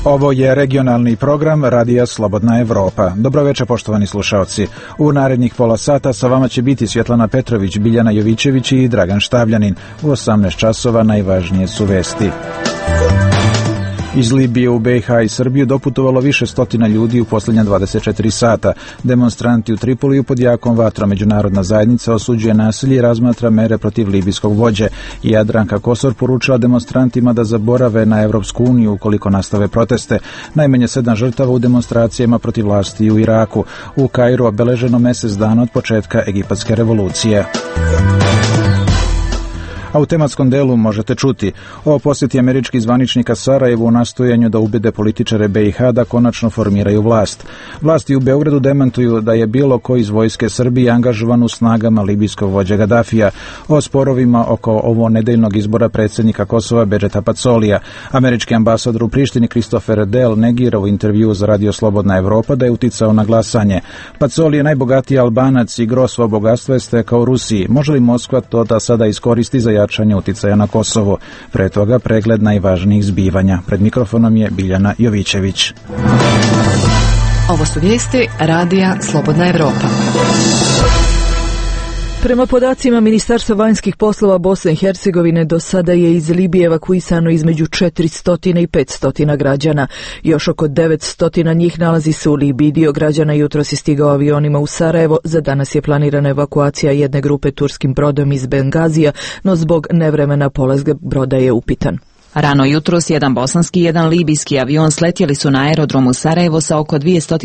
Ovo je regionalni program Radija Slobodna Evropa. Dobro večer, poštovani slušaoci. U narednih pola sata sa vama će biti Svjetlana Petrović, Biljana Jovićević i Dragan Štavljanin. U 18 časova najvažnije su vesti. Iz Libije u BiH i Srbiju doputovalo više stotina ljudi u posljednja 24 sata. Demonstranti u Tripoliju pod jakom vatrom. Međunarodna zajednica osuđuje nasilje i razmatra mere protiv libijskog vođe. I Jadranka Kosor poručila demonstrantima da zaborave na Evropsku uniju ukoliko nastave proteste. Najmanje 7 žrtava u demonstracijama protiv vlasti u Iraku. U Kairu obeleženo mjesec dana od početka egipatske revolucije. A u tematskom delu možete čuti o posjeti američkih zvaničnika Sarajevu u nastojanju da ubede političare BiH da konačno formiraju vlast. Vlasti u Beogradu demantuju da je bilo ko iz vojske Srbije angažovan u snagama libijskog vođe Gadafija. O sporovima oko ovo nedeljnog izbora predsjednika Kosova Bedžeta Pacolija. Američki ambasador u Prištini Christopher Dell negira u intervju za Radio Slobodna Evropa da je uticao na glasanje. Pacoli je najbogatiji Albanac i gro svog bogatstva je stekao u Rusiji. Može li Moskva to da sada iskoristi za jačanje uticaja na Kosovo? Pre toga pregled najvažnijih zbivanja. Pred mikrofonom je Biljana Jovićević. Ovo su vijesti Radija Slobodna Evropa. Prema podacima Ministarstva vanjskih poslova Bosne i Hercegovine, do sada je iz Libije evakuisano između 400 i 500 građana. Još oko 900 njih nalazi se u Libiji. Dio građana jutros je stigao avionima u Sarajevo. Za danas je planirana evakuacija jedne grupe turskim brodom iz Bengazija, no zbog nevremena polazga broda je upitan. Rano jutros jedan bosanski i jedan libijski avion sletjeli su na aerodromu Sarajevo sa oko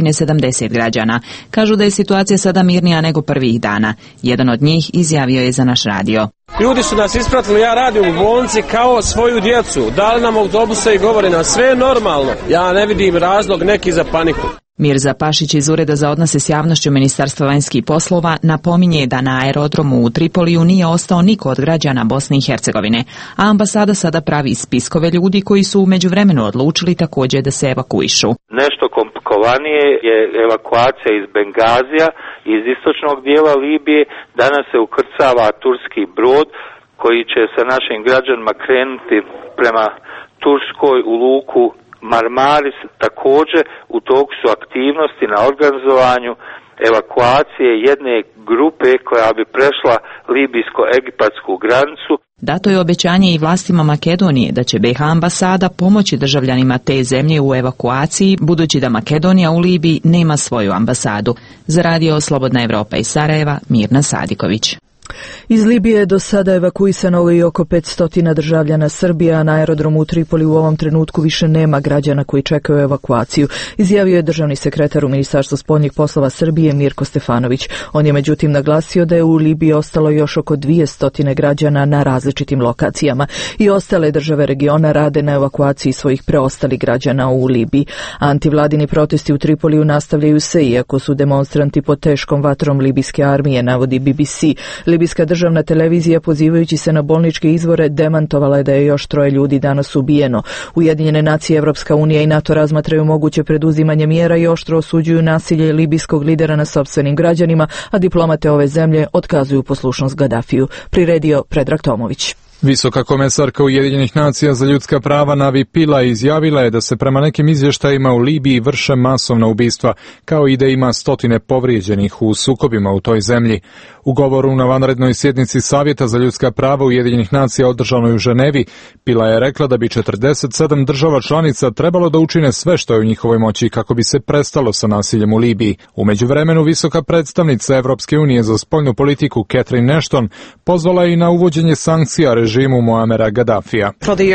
270 građana. Kažu da je situacija sada mirnija nego prvih dana. Jedan od njih izjavio je za naš radio. Ljudi su nas ispratili, ja radim u bolnici kao svoju djecu. Dali nam autobuse i govore nam sve je normalno. Ja ne vidim razlog neki za paniku. Mirza Pašić iz Ureda za odnose s javnošću Ministarstva vanjskih poslova napominje da na aerodromu u Tripoliju nije ostao niko od građana Bosne i Hercegovine, a ambasada sada pravi spiskove ljudi koji su u međuvremenu odlučili također da se evakuišu. Nešto komplikovanije je evakuacija iz Bengazija, iz istočnog dijela Libije. Danas se ukrcava turski brod koji će sa našim građanima krenuti prema Turskoj u luku Marmaris. Također u toku su aktivnosti na organizovanju evakuacije jedne grupe koja bi prešla libijsko-egipatsku granicu. Dato je obećanje i vlastima Makedonije da će BiH ambasada pomoći državljanima te zemlje u evakuaciji, budući da Makedonija u Libiji nema svoju ambasadu. Za Radio Slobodna Evropa iz Sarajeva, Mirna Sadiković. Iz Libije je do sada evakuisano i oko 500 državljana Srbije, a na aerodromu u Tripoli u ovom trenutku više nema građana koji čekaju evakuaciju, izjavio je državni sekretar u Ministarstvu spoljnih poslova Srbije Mirko Stefanović. On je međutim naglasio da je u Libiji ostalo još oko 200 građana na različitim lokacijama i ostale države regiona rade na evakuaciji svojih preostalih građana u Libiji. Antivladini protesti u Tripoliju nastavljaju se, iako su demonstranti pod teškom vatrom libijske armije, navodi BBC. Libijska državna televizija, pozivajući se na bolničke izvore, demantovala je da je još 3 ljudi danas ubijeno. Ujedinjene nacije, Evropska unija i NATO razmatraju moguće preduzimanje mjera i oštro osuđuju nasilje libijskog lidera na sopstvenim građanima, a diplomate ove zemlje otkazuju poslušnost Gadafiju. Priredio Predrag Tomović. Visoka komesarka Ujedinjenih nacija za ljudska prava Navi Pillay izjavila je da se prema nekim izvještajima u Libiji vrše masovna ubistva, kao i da ima stotine povrijeđenih u sukobima u toj zemlji. U govoru na vanrednoj sjednici Savjeta za ljudska prava Ujedinjenih nacija održanoj u Ženevi, Pillay je rekla da bi 47 država članica trebalo da učine sve što je u njihovoj moći kako bi se prestalo sa nasiljem u Libiji. U međuvremenu visoka predstavnica Evropske unije za spoljnu politiku Catherine Ashton pozvala je i na uvođenje sankcija režimu Muamera Gaddafija.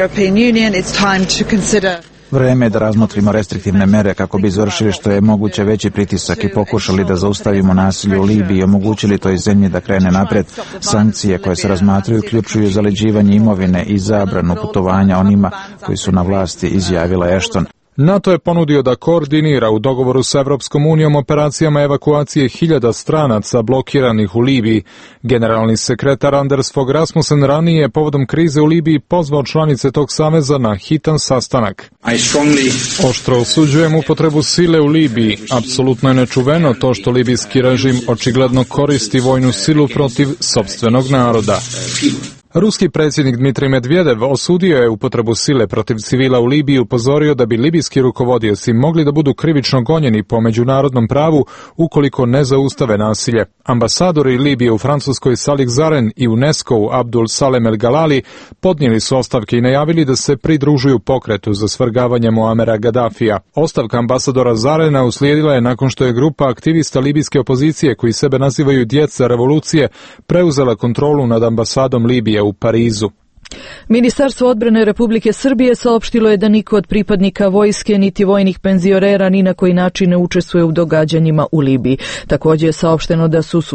Vreme je da razmotrimo restriktivne mere kako bi izvršili što je moguće veći pritisak i pokušali da zaustavimo nasilje u Libiji i omogućili toj zemlji da krene napred. Sankcije koje se razmatraju uključuju zaleđivanje imovine i zabranu putovanja onima koji su na vlasti, izjavila Ashton. NATO je ponudio da koordinira u dogovoru sa Evropskom unijom operacijama evakuacije 1000 stranaca blokiranih u Libiji. Generalni sekretar Anders Fogh Rasmussen ranije je povodom krize u Libiji pozvao članice tog saveza na hitan sastanak. Oštro osuđujem upotrebu sile u Libiji. Apsolutno je nečuveno to što libijski režim očigledno koristi vojnu silu protiv sopstvenog naroda. Ruski predsjednik Dmitrij Medvedev osudio je upotrebu sile protiv civila u Libiji i upozorio da bi libijski rukovodioci mogli da budu krivično gonjeni po međunarodnom pravu ukoliko ne zaustave nasilje. Ambasadori Libije u Francuskoj Salih Zaren i UNESCO Abdul Salem El Galali podnijeli su ostavke i najavili da se pridružuju pokretu za svrgavanje Muamera Gaddafija. Ostavka ambasadora Zarena uslijedila je nakon što je grupa aktivista libijske opozicije koji sebe nazivaju djeca revolucije preuzela kontrolu nad ambasadom Libije u Parizu. Ministarstvo odbrane Republike Srbije saopštilo je da niko od pripadnika vojske niti vojnih penzionera ni na koji način ne učestvuje u događanjima u Libiji. Također je saopšteno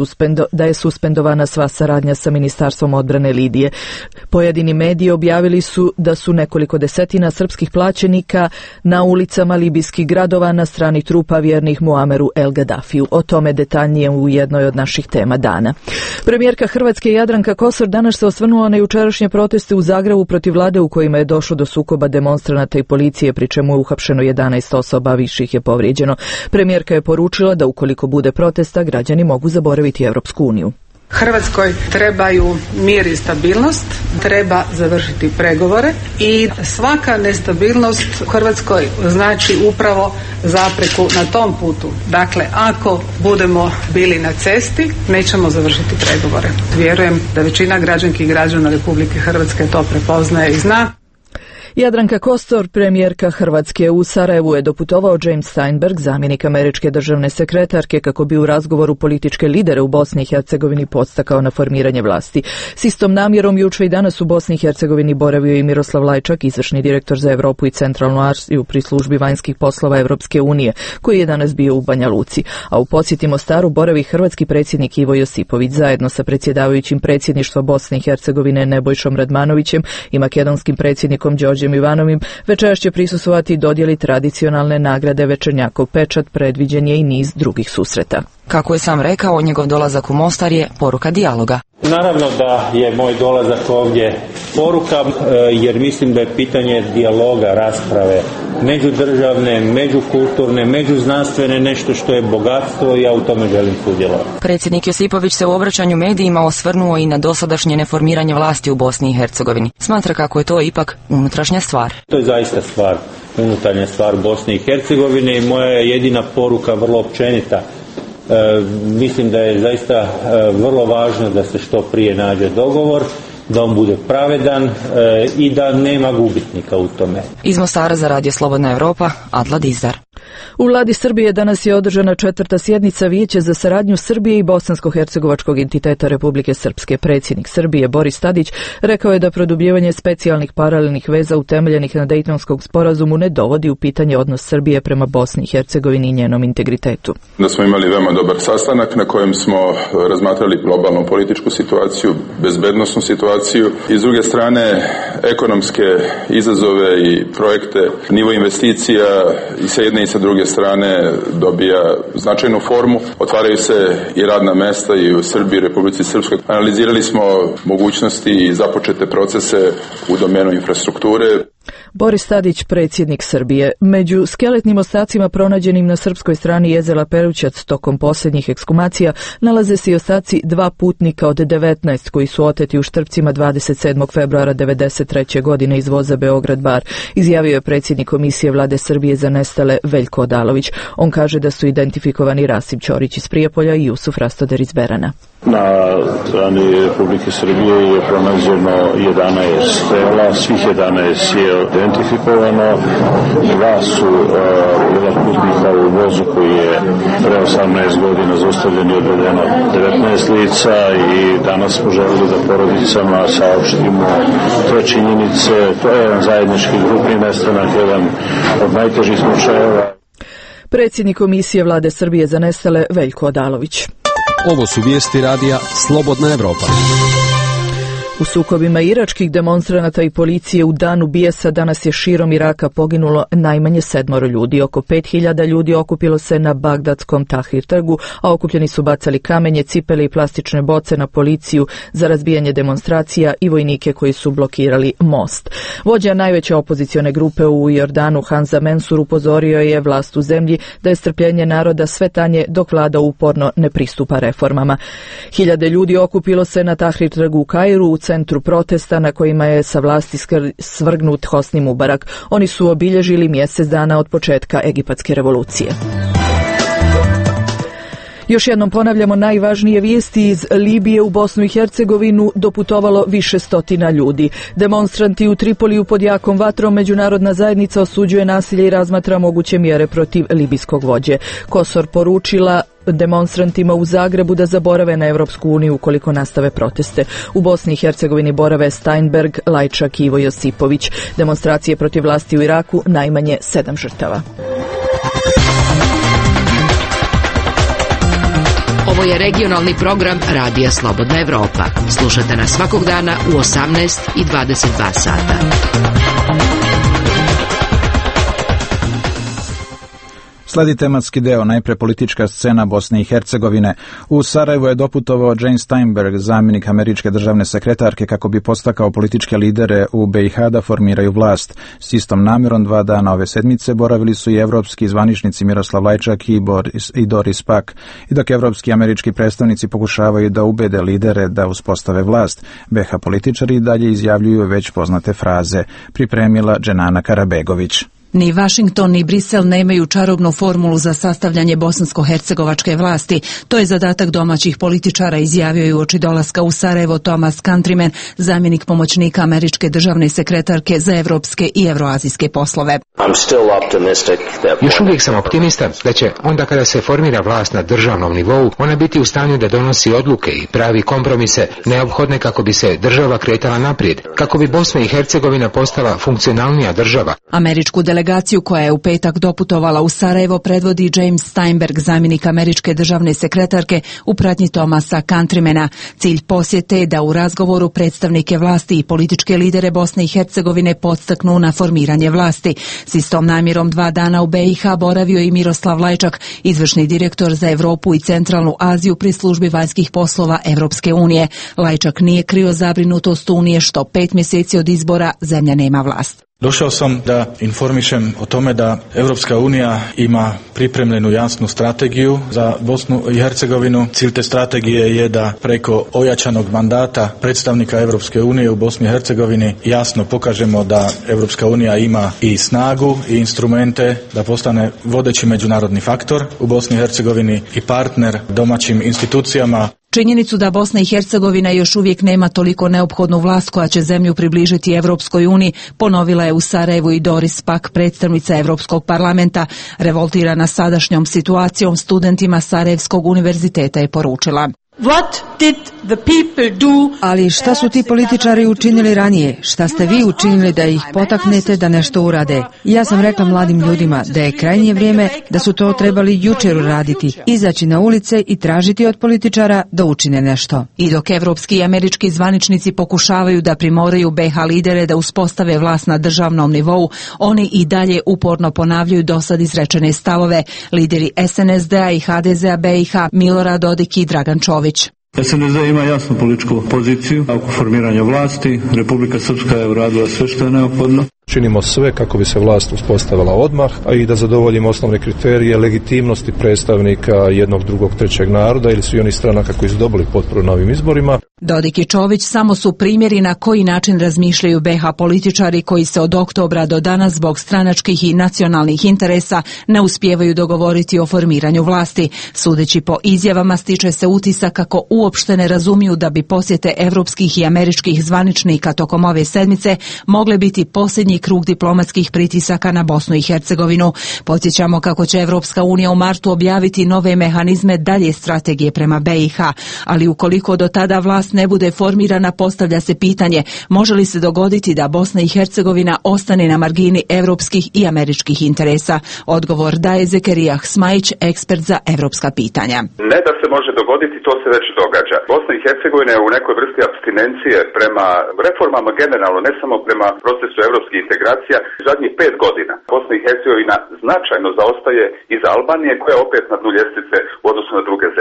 da je suspendovana sva saradnja sa Ministarstvom odbrane Libije. Pojedini mediji objavili su da su nekoliko desetina srpskih plaćenika na ulicama libijskih gradova na strani trupa vjernih Muameru El Gaddafiju. O tome detaljnije u jednoj od naših tema dana. Premijerka Hrvatske Jadranka Kosor danas se osvrnula na jučerašnje proteste u Zagrebu protiv vlade u kojima je došlo do sukoba demonstranata i policije, pri čemu je uhapšeno 11 osoba, a više ih je povrijeđeno. Premijerka je poručila da ukoliko bude protesta, građani mogu zaboraviti Europsku uniju. Hrvatskoj trebaju mir i stabilnost, treba završiti pregovore i svaka nestabilnost u Hrvatskoj znači upravo zapreku na tom putu. Dakle, ako budemo bili na cesti, nećemo završiti pregovore. Vjerujem da većina građanki i građana Republike Hrvatske to prepoznaje i zna. Jadranka Kosor, premijerka Hrvatske, u Sarajevu je doputovao James Steinberg, zamjenik američke državne sekretarke, kako bi u razgovoru političke lidere u Bosni i Hercegovini podstakao na formiranje vlasti. S istom namjerom jučer i danas u Bosni i Hercegovini boravio i Miroslav Lajčak, izvršni direktor za Europu i Centralnu Aziju pri službi vanjskih poslova Europske unije, koji je danas bio u Banja Luci. A u posjeti Mostaru boravi hrvatski predsjednik Ivo Josipović zajedno sa predsjedavajućim predsjedništva Bosne i Hercegovine Nebojšom Radmanovićem i makedonskim predsjednikom Đorđem Ivanovim. Večeras će prisustvovati dodjeli tradicionalne nagrade Večernjakov pečat, predviđen je i niz drugih susreta. Kako je sam rekao, njegov dolazak u Mostar je poruka dijaloga. Naravno da je moj dolazak ovdje poruka, jer mislim da je pitanje dijaloga, rasprave, međudržavne, međukulturne, međuznanstvene nešto što je bogatstvo i ja u tome želim sudjelovati. Predsjednik Josipović se u obraćanju medijima osvrnuo i na dosadašnje neformiranje vlasti u Bosni i Hercegovini. Smatra kako je to ipak unutrašnja stvar. To je zaista stvar, unutarnja stvar Bosne i Hercegovine i moja je jedina poruka vrlo općenita. Mislim da je zaista vrlo važno da se što prije nađe dogovor, da on bude pravedan i da nema gubitnika u tome. Iz Mostara za Radio Slobodna Evropa, Adla Dizar. U vladi Srbije danas je održana 4. sjednica Vijeća za saradnju Srbije i bosansko-hercegovačkog entiteta Republike Srpske. Predsjednik Srbije Boris Tadić rekao je da produbljivanje specijalnih paralelnih veza utemeljenih na Dejtonskom sporazumu ne dovodi u pitanje odnos Srbije prema Bosni i Hercegovini i njenom integritetu. Da smo imali veoma dobar sastanak na kojem smo razmatrali globalnu političku situaciju, bezbednosnu situaciju i s druge strane ekonomske izazove i projekte, nivo investicija i sa jedne i sa druge strane dobija značajnu formu. Otvaraju se i radna mesta i u Srbiji, Republici Srpskoj. Analizirali smo mogućnosti i započete procese u domenu infrastrukture. Boris Tadić, predsjednik Srbije. Među skeletnim ostacima pronađenim na srpskoj strani jezera Perućac tokom posljednjih ekshumacija nalaze se i ostaci 2 putnika od 19 koji su oteti u Štrpcima 27. februara 1993. godine iz voza Beograd-Bar, izjavio je predsjednik Komisije Vlade Srbije za nestale Veljko Odalović. On kaže da su identifikovani Rasim Ćorić iz Prijepolja i Jusuf Rastoder iz Berana. Na strani Republike Srbije je pronađeno 11 tela, svih 11 je identifikovano. 2 su bila putnika u vozu koji je pre 18 godina zaustavljen i odvedeno 19 lica i danas smo želeli da porodicama saopštimo te činjenice. To je jedan zajednički grupni nestanak, jedan od najtežih slučajeva. Predsjednik Komisije Vlade Srbije za nestale Veljko Odalović. Ovo su vijesti radija Slobodna Evropa. U sukobima iračkih demonstranata i policije u danu bijesa danas je širom Iraka poginulo najmanje 7 ljudi. Oko 5000 ljudi okupilo se na Bagdadskom Tahrir trgu, a okupljeni su bacali kamenje, cipele i plastične boce na policiju za razbijanje demonstracija i vojnike koji su blokirali most. Vođa najveće opozicione grupe u Jordanu, Hamza Mensur, upozorio je vlast u zemlji da je strpljenje naroda sve tanje dok vlada uporno ne pristupa reformama. Hiljade ljudi okupilo se na Tahrir trgu u Kairu, u centru protesta na kojima je sa vlasti svrgnut Hosni Mubarak. Oni su obilježili mjesec dana od početka egipatske revolucije. Još jednom ponavljamo najvažnije vijesti iz Libije. U Bosnu i Hercegovinu doputovalo više stotina ljudi. Demonstranti u Tripoliju pod jakom vatrom, međunarodna zajednica osuđuje nasilje i razmatra moguće mjere protiv libijskog vođe. Kosor poručila demonstrantima u Zagrebu da zaborave na Europsku uniju ukoliko nastave proteste. U Bosni i Hercegovini borave Steinberg, Lajčak i Ivo Josipović. Demonstracije protiv vlasti u Iraku, najmanje 7 žrtava. Ovo je regionalni program Radija Slobodna Evropa. Slušate nas svakog dana u 18 i 22 sata. Sledi tematski deo, najpre politička scena Bosne i Hercegovine. U Sarajevu je doputovao James Steinberg, zamjenik američke državne sekretarke, kako bi podstakao političke lidere u BiH da formiraju vlast. S istom namjerom 2 dana ove sedmice boravili su i evropski zvaničnici Miroslav Lajčak i Doris Pack. I dok evropski i američki predstavnici pokušavaju da ubede lidere da uspostave vlast, BiH političari dalje izjavljuju već poznate fraze. Pripremila Dženana Karabegović. Ni Washington ni Brisel nemaju čarobnu formulu za sastavljanje bosansko-hercegovačke vlasti. To je zadatak domaćih političara, izjavio je uoči dolaska u Sarajevo Thomas Countryman, zamjenik pomoćnika američke državne sekretarke za evropske i evroazijske poslove. Još uvijek sam optimista da će onda kada se formira vlast na državnom nivou, ona biti u stanju da donosi odluke i pravi kompromise neophodne kako bi se država kretala naprijed, kako bi Bosna i Hercegovina postala funkcionalnija država. Američku delegaciju koja je u petak doputovala u Sarajevo predvodi James Steinberg, zamjenik američke državne sekretarke u pratnji Thomasa Countrymana. Cilj posjete je da u razgovoru predstavnike vlasti i političke lidere Bosne i Hercegovine podstaknu na formiranje vlasti. S istom namjerom 2 dana u BiH boravio i Miroslav Lajčak, izvršni direktor za Europu i Centralnu Aziju pri službi vanjskih poslova Europske unije. Lajčak nije krio zabrinutost Unije što 5 mjeseci od izbora zemlja nema vlast. Došao sam da informišem o tome da Europska unija ima pripremljenu jasnu strategiju za Bosnu i Hercegovinu. Cilj te strategije je da preko ojačanog mandata predstavnika Europske unije u Bosni i Hercegovini jasno pokažemo da Europska unija ima i snagu i instrumente da postane vodeći međunarodni faktor u Bosni i Hercegovini i partner domaćim institucijama. Činjenicu da Bosna i Hercegovina još uvijek nema toliko neophodnu vlast koja će zemlju približiti Europskoj uniji, ponovila je u Sarajevu i Doris Pack, predstavnica Europskog parlamenta. Revoltirana sadašnjom situacijom, studentima Sarajevskog univerziteta je poručila: Ali šta su ti političari učinili ranije? Šta ste vi učinili da ih potaknete da nešto urade? Ja sam rekla mladim ljudima da je krajnje vrijeme da su to trebali jučer uraditi, izaći na ulice i tražiti od političara da učine nešto. I dok evropski i američki zvaničnici pokušavaju da primoraju BiH lidere da uspostave vlast na državnom nivou, oni i dalje uporno ponavljaju dosad izrečene stavove. Lideri SNSD-a i HDZ-a BiH Milorad Dodik i Dragan Čović. SNSD ima jasnu političku poziciju oko formiranja vlasti. Republika Srpska je uradila sve što je neophodno. Činimo sve kako bi se vlast uspostavila odmah, a i da zadovoljimo osnovne kriterije legitimnosti predstavnika jednog, drugog, trećeg naroda ili svi oni stranaka koji su dobili potporu na ovim izborima. Dodik i Čović samo su primjeri na koji način razmišljaju BiH političari koji se od oktobra do danas zbog stranačkih i nacionalnih interesa ne uspijevaju dogovoriti o formiranju vlasti. Sudeći po izjavama stiče se utisak kako uopšte ne razumiju da bi posjete evropskih i američkih zvaničnika tokom ove sedmice mogle biti posljednji krug diplomatskih pritisaka na Bosnu i Hercegovinu. Podsjećamo kako će Evropska unija u martu objaviti nove mehanizme dalje strategije prema BiH, ali ukoliko do tada vlast ne bude formirana, postavlja se pitanje može li se dogoditi da Bosna i Hercegovina ostane na margini evropskih i američkih interesa. Odgovor daje Zekerijah Smajić, ekspert za evropska pitanja. Ne da se može dogoditi, to se već događa. Bosna i Hercegovina je u nekoj vrsti apstinencije prema reformama generalno, ne samo prema procesu evropskih integracija. Zadnjih 5 godina Bosna i Hercegovina značajno zaostaje iza Albanije, koja je opet na dnu ljestvice u odnosu na druge zemlje.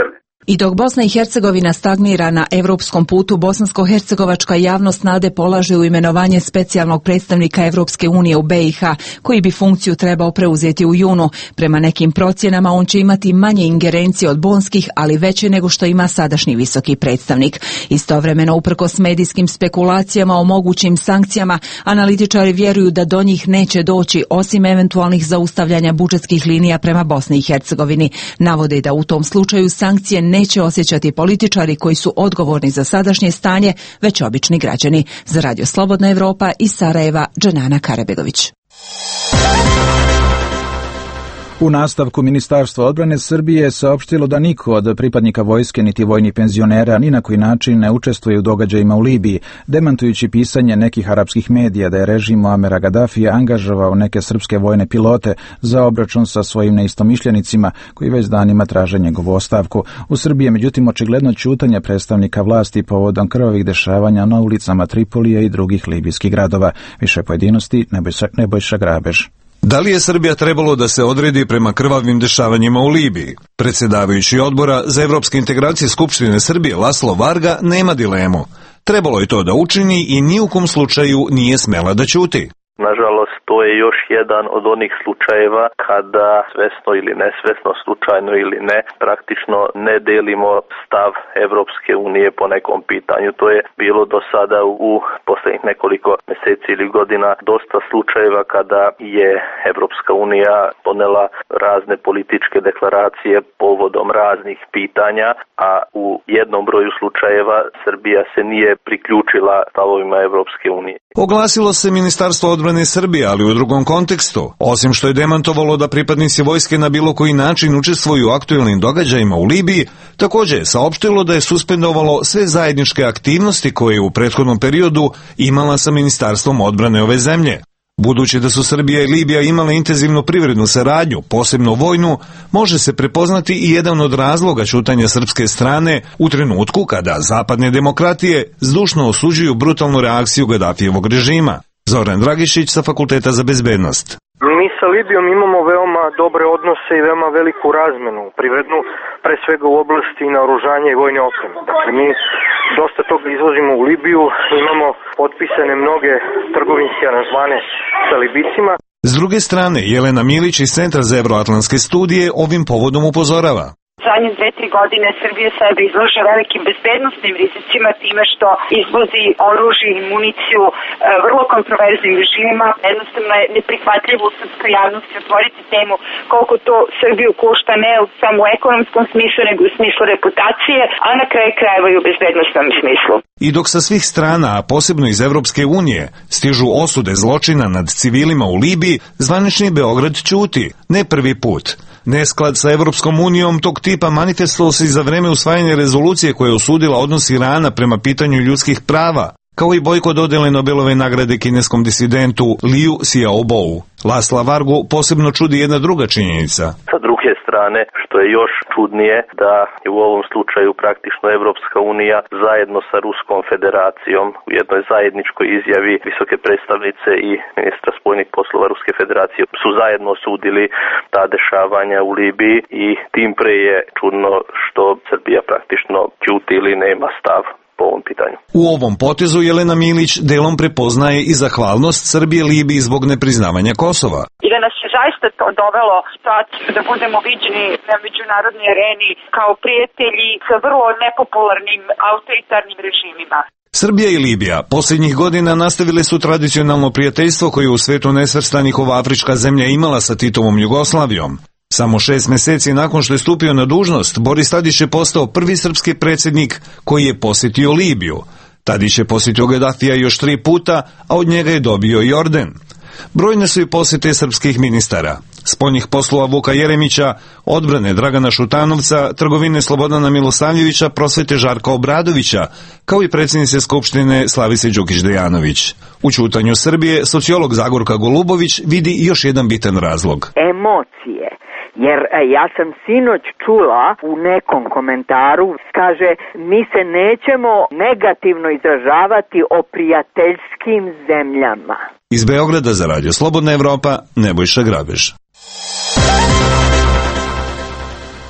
I dok Bosna i Hercegovina stagnira na europskom putu, bosansko-hercegovačka javnost nade polaže u imenovanje specijalnog predstavnika Europske unije u BiH, koji bi funkciju trebao preuzeti u junu. Prema nekim procjenama on će imati manje ingerencije od bonskih, ali veće nego što ima sadašnji visoki predstavnik. Istovremeno, uprkos medijskim spekulacijama o mogućim sankcijama, analitičari vjeruju da do njih neće doći, osim eventualnih zaustavljanja budžetskih linija prema Bosni i Hercegovini. Navode da u tom slučaju sankcije neće osjećati političari koji su odgovorni za sadašnje stanje, već obični građani. Za Radio Slobodna Evropa iz Sarajeva, Dženana Karabegović. U nastavku Ministarstvo odbrane Srbije je saopštilo da niko od pripadnika vojske niti vojnih penzionera ni na koji način ne učestvuje u događajima u Libiji, demantujući pisanje nekih arapskih medija da je režim Muamera Gadafija angažovao neke srpske vojne pilote za obračun sa svojim neistomišljenicima koji već danima traže njegovu ostavku. U Srbiji je međutim očigledno ćutanje predstavnika vlasti povodom krvavih dešavanja na ulicama Tripolija i drugih libijskih gradova. Više pojedinosti Nebojša Grabež. Da li je Srbija trebalo da se odredi prema krvavim dešavanjima u Libiji? Predsjedavajući odbora za evropske integracije Skupštine Srbije Laslo Varga nema dilemu. Trebalo je to da učini i ni u kom slučaju nije smela da ćuti. Nažalost, to je još jedan od onih slučajeva kada svesno ili nesvesno, slučajno ili ne, praktično ne delimo stav Evropske unije po nekom pitanju. To je bilo do sada u posljednjih nekoliko mjeseci ili godina dosta slučajeva kada je Evropska unija donela razne političke deklaracije povodom raznih pitanja, a u jednom broju slučajeva Srbija se nije priključila stavovima Evropske unije. Oglasilo se Ministarstvo odbrane Srbije, ali u drugom kontekstu. Osim što je demantovalo da pripadnici vojske na bilo koji način učestvuju u aktuelnim događajima u Libiji, također je saopštilo da je suspendovalo sve zajedničke aktivnosti koje je u prethodnom periodu imala sa Ministarstvom odbrane ove zemlje. Budući da su Srbija i Libija imale intenzivnu privrednu saradnju, posebno vojnu, može se prepoznati i jedan od razloga ćutanja srpske strane u trenutku kada zapadne demokratije zdušno osuđuju brutalnu reakciju Gadafijevog režima. Zoran Dragišić sa Fakulteta za bezbednost. Mi sa Libijom imamo veoma dobre odnose i veoma veliku razmenu, privrednu, pre svega u oblasti naoružanja i vojne opreme. Dakle, mi dosta toga izvozimo u Libiju, imamo potpisane mnoge trgovinske aranžmane sa Libicima. S druge strane, Jelena Milić iz Centra za evroatlantske studije ovim povodom upozorava. Zadnje 2-3 godine Srbija sebe izlaže velikim bezbednostnim rizicima time što izvozi oružje i municiju vrlo kontroverznim režimima. Jednostavno je neprihvatljivo u srpskoj javnosti otvoriti temu koliko to Srbiju košta ne samo u ekonomskom smislu nego u smislu reputacije, a na kraju krajeva i u bezbednostnom smislu. I dok sa svih strana, a posebno iz Evropske unije, stižu osude zločina nad civilima u Libiji, zvanični Beograd ćuti, ne prvi put. Nesklad sa Evropskom unijom tog tipa manifestovao se i za vreme usvajanja rezolucije koja je osudila odnos Irana prema pitanju ljudskih prava, kao i bojkot dodjele Nobelove nagrade kineskom disidentu Liu Xiaobou. Lasla Vargu posebno čudi jedna druga činjenica. Sa druge strane, što je još čudnije, da je u ovom slučaju praktično Evropska unija zajedno sa Ruskom federacijom u jednoj zajedničkoj izjavi visoke predstavnice i ministra spoljnih poslova Ruske federacije su zajedno osudili ta dešavanja u Libiji i tim pre je čudno što Srbija praktično ćuti ili nema stav po ovom pitanju. U ovom potezu Jelena Milić delom prepoznaje i zahvalnost Srbije Libiji zbog nepriznavanja Kosova. I da nas je zaista to dovelo situaciju da budemo viđeni na međunarodnoj areni kao prijatelji sa vrlo nepopularnim autoritarnim režimima. Srbija i Libija posljednjih godina nastavile su tradicionalno prijateljstvo koje u svetu nesvrstanih ova afrička zemlja imala sa Titovom Jugoslavijom. Samo 6 mjeseci nakon što je stupio na dužnost, Boris Tadić je postao prvi srpski predsjednik koji je posjetio Libiju. Tadić je posjetio Gadafija još 3 puta, a od njega je dobio i orden. Brojne su i posjete srpskih ministara. Spoljnih poslova Vuka Jeremića, odbrane Dragana Šutanovca, trgovine Slobodana Milosavljevića, prosvete Žarka Obradovića, kao i predsjednice Skupštine Slavice Đukić-Dejanović. U ćutanju Srbije sociolog Zagorka Golubović vidi još jedan bitan razlog. Emocije. Jer ja sam sinoć čula u nekom komentaru, kaže, mi se nećemo negativno izražavati o prijateljskim zemljama. Iz Beograda za Radio Slobodna Evropa, Nebojša Grabež.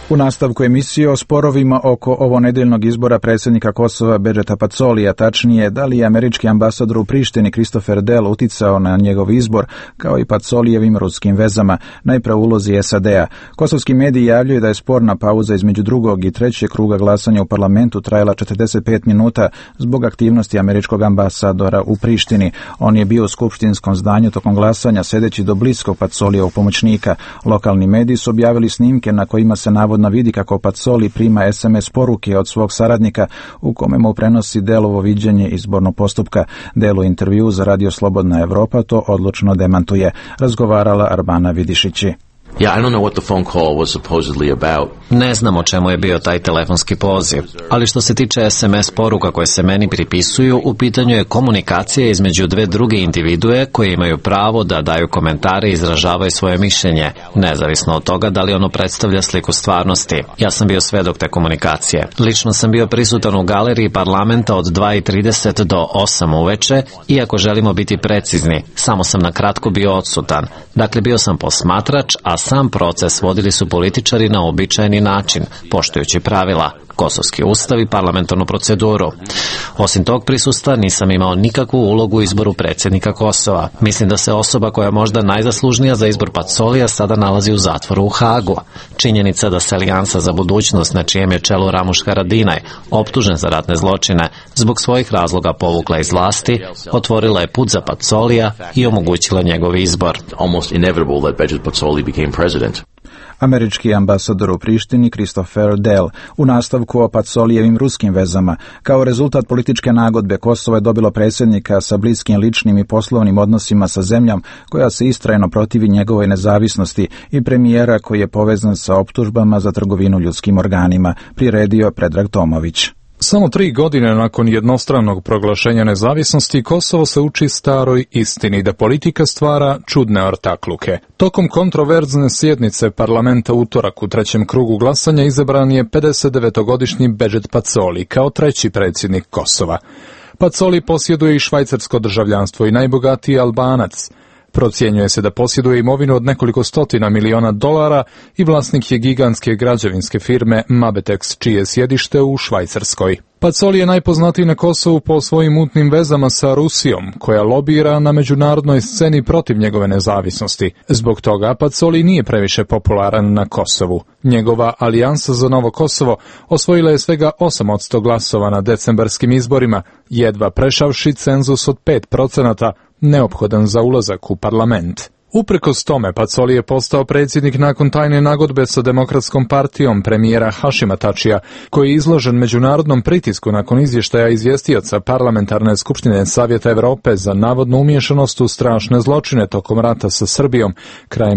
U nastavku emisije o sporovima oko ovonedeljnog izbora predsjednika Kosova Bedžeta Pacolija, tačnije da li je američki ambasador u Prištini Christopher Dell uticao na njegov izbor, kao i Pacolijevim ruskim vezama, najprije ulozi SAD-a. Kosovski mediji javljaju da je sporna pauza između drugog i trećeg kruga glasanja u parlamentu trajala 45 minuta zbog aktivnosti američkog ambasadora u Prištini. On je bio u skupštinskom zdanju tokom glasanja, sedeći do bliskog Pacolijevog pomoćnika. Lokalni mediji su objavili snimke na kojima se navodno vidi kako Pacoli prima SMS poruke od svog saradnika u kome mu prenosi Delovo viđenje izbornog postupka. Delu intervju za Radio Slobodna Evropa to odlučno demantuje. Razgovarala Arbana Vidišići. Yeah, I don't know what the phone call was supposedly about. Ne znam o čemu je bio taj telefonski poziv, ali što se tiče SMS poruka koje se meni pripisuju, u pitanju je komunikacija između dve druge individue koje imaju pravo da daju komentare i izražavaju svoje mišljenje, nezavisno od toga da li ono predstavlja sliku stvarnosti. Ja sam bio svedok te komunikacije. Lično sam bio prisutan u galeriji parlamenta od 2:30 do 8 uveče, iako želimo biti precizni, samo sam na kratko bio odsutan. Dakle, bio sam posmatrač, a sam proces vodili su političari na običajni način, poštujući pravila, kosovski ustav i parlamentarnu proceduru. Osim tog prisustva nisam imao nikakvu ulogu u izboru predsjednika Kosova. Mislim da se osoba koja je možda najzaslužnija za izbor Pacolija sada nalazi u zatvoru u Hagu. Činjenica da se Alijansa za budućnost, na čijem je čelu Ramuš Haradinaj, optužen za ratne zločine, zbog svojih razloga povukla iz vlasti, otvorila je put za Pacolija i omogućila njegov izbor. Almost inevitable that Bedžet Pacoli became president. Američki ambasador u Prištini Christopher Dell u nastavku o Pacolijevim ruskim vezama. Kao rezultat političke nagodbe Kosovo je dobilo predsjednika sa bliskim ličnim i poslovnim odnosima sa zemljom koja se istrajno protivi njegovoj nezavisnosti i premijera koji je povezan sa optužbama za trgovinu ljudskim organima, priredio Predrag Tomović. Samo 3 godine nakon jednostranog proglašenja nezavisnosti, Kosovo se uči staroj istini da politika stvara čudne ortakluke. Tokom kontroverzne sjednice parlamenta utorak u trećem krugu glasanja izabran je 59-godišnji Bedžet Pacoli kao treći predsjednik Kosova. Pacoli posjeduje i švajcarsko državljanstvo i najbogatiji Albanac. Procjenjuje se da posjeduje imovinu od nekoliko stotina miliona dolara i vlasnik je gigantske građevinske firme Mabetex, čije je sjedište u Švajcarskoj. Pacoli je najpoznatiji na Kosovu po svojim mutnim vezama sa Rusijom, koja lobira na međunarodnoj sceni protiv njegove nezavisnosti. Zbog toga Pacoli nije previše popularan na Kosovu. Njegova Alijansa za Novo Kosovo osvojila je svega 8% glasova na decembarskim izborima, jedva prešavši cenzus od 5%, neophodan za ulazak u parlament. Uprkos tome, Pacoli je postao predsjednik nakon tajne nagodbe sa Demokratskom partijom premijera Hašima Tačija, koji je izložen međunarodnom pritisku nakon izvještaja izvjestioca Parlamentarne skupštine Savjeta Evrope za navodnu umiješanost u strašne zločine tokom rata sa Srbijom krajem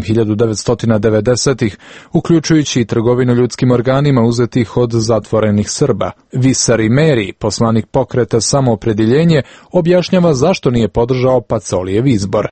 1990-ih, uključujući i trgovinu ljudskim organima uzetih od zatvorenih Srba. Visari Meri, poslanik pokreta Samoopredjeljenje, objašnjava zašto nije podržao Pacolijev izbor.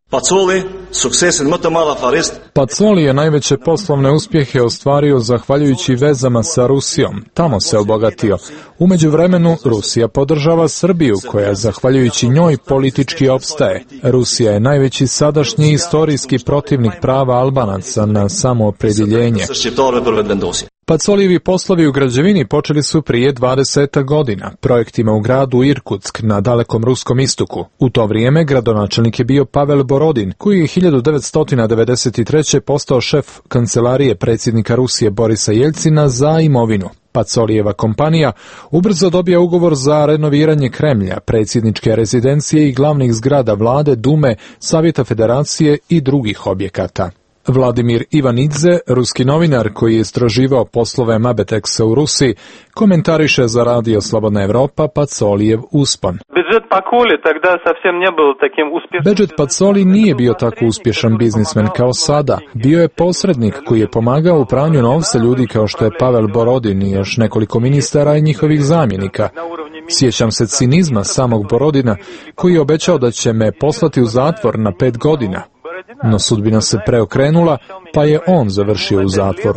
Pacoli je najveće poslovne uspjehe ostvario zahvaljujući vezama sa Rusijom. Tamo se obogatio. U međuvremenu Rusija podržava Srbiju, koja zahvaljujući njoj politički opstaje. Rusija je najveći sadašnji istorijski protivnik prava Albanaca na samoopredjeljenje. Pacolijevi poslovi u građevini počeli su prije 20 godina, projektima u gradu Irkutsk na dalekom ruskom istoku. U to vrijeme gradonačelnik je bio Pavel Borodin, koji je 1993. postao šef kancelarije predsjednika Rusije Borisa Jeljcina za imovinu. Pacolijeva kompanija ubrzo dobija ugovor za renoviranje Kremlja, predsjedničke rezidencije i glavnih zgrada vlade, Dume, Savjeta Federacije i drugih objekata. Vladimir Ivanidze, ruski novinar koji je istraživao poslove Mabetexa u Rusiji, komentariše za Radio Slobodna Evropa Pacolijev uspon. Bedžet Pacoli nije bio tako uspješan biznismen kao sada. Bio je posrednik koji je pomagao u pranju novca ljudi kao što je Pavel Borodin i još nekoliko ministara i njihovih zamjenika. Sjećam se cinizma samog Borodina koji je obećao da će me poslati u zatvor na 5 godina. No sudbina se preokrenula, pa je on završio u zatvoru.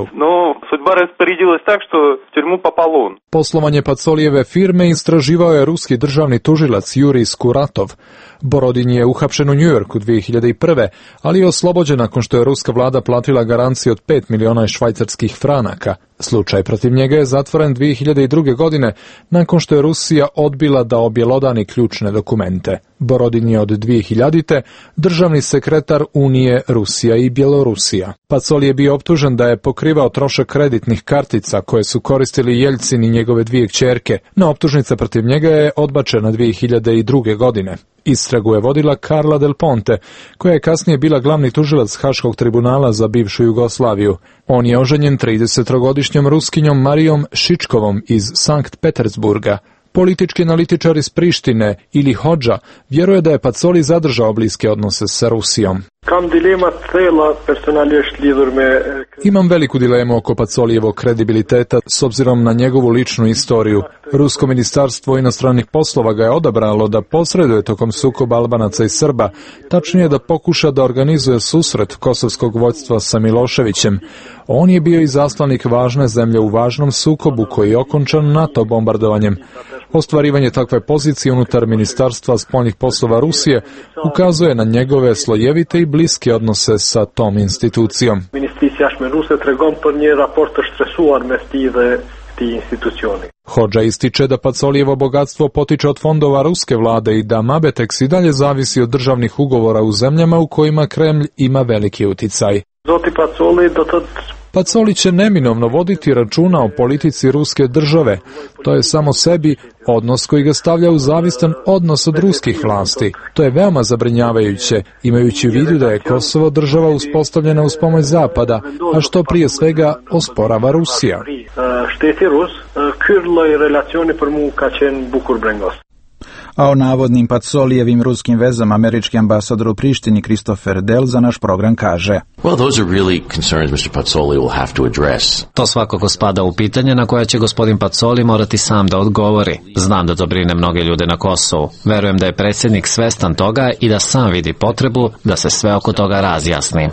Poslovanje Pacolijeve firme istraživao je ruski državni tužilac Jurij Skuratov. Borodin je uhapšen u Njujorku 2001. ali je oslobođen nakon što je ruska vlada platila garanciju od 5 miliona švajcarskih franaka. Slučaj protiv njega je zatvoren 2002. godine nakon što je Rusija odbila da objelodani ključne dokumente. Borodin je od 2000. državni sekretar Unije Rusija i Bjelorusija. Pacoli je bio optužen da je pokrivao trošak kreditnih kartica koje su koristili Jeljcin i njegove dvije kćerke, no optužnica protiv njega je odbačena 2002. godine. Istragu je vodila Carla Del Ponte, koja je kasnije bila glavni tužilac Haškog tribunala za bivšu Jugoslaviju. On je oženjen 33-godišnjom Ruskinjom Marijom Šičkovom iz Sankt Petersburga. Politički analitičar iz Prištine ili Hodža vjeruje da je Pacoli zadržao bliske odnose sa Rusijom. Imam veliku dilemu oko Pacolijevog kredibiliteta s obzirom na njegovu ličnu istoriju. Rusko ministarstvo inostranih poslova ga je odabralo da posreduje tokom sukoba Albanaca i Srba, tačnije da pokuša da organizuje susret kosovskog vođstva sa Miloševićem. On je bio i zaslanik važne zemlje u važnom sukobu koji je okončan NATO bombardovanjem. Ostvarivanje takve pozicije unutar Ministarstva spoljnih poslova Rusije ukazuje na njegove slojevite i bliske odnose sa tom institucijom. Hodža ističe da Pacolijevo bogatstvo potiče od fondova ruske vlade i da Mabetex i dalje zavisi od državnih ugovora u zemljama u kojima Kremlj ima veliki uticaj. Pacoli će neminovno voditi računa o politici ruske države. To je samo sebi odnos koji ga stavlja u zavistan odnos od ruskih vlasti. To je veoma zabrinjavajuće, imajući u vidu da je Kosovo država uspostavljena uz pomoć Zapada, a što prije svega osporava Rusija. A o navodnim Pacolijevim ruskim vezama američki ambasador u Prištini Christopher Dell za naš program kaže: To svakako spada u pitanje na koje će gospodin Pacoli morati sam da odgovori. Znam da to brine mnoge ljude na Kosovu. Verujem da je predsjednik svestan toga i da sam vidi potrebu da se sve oko toga razjasni.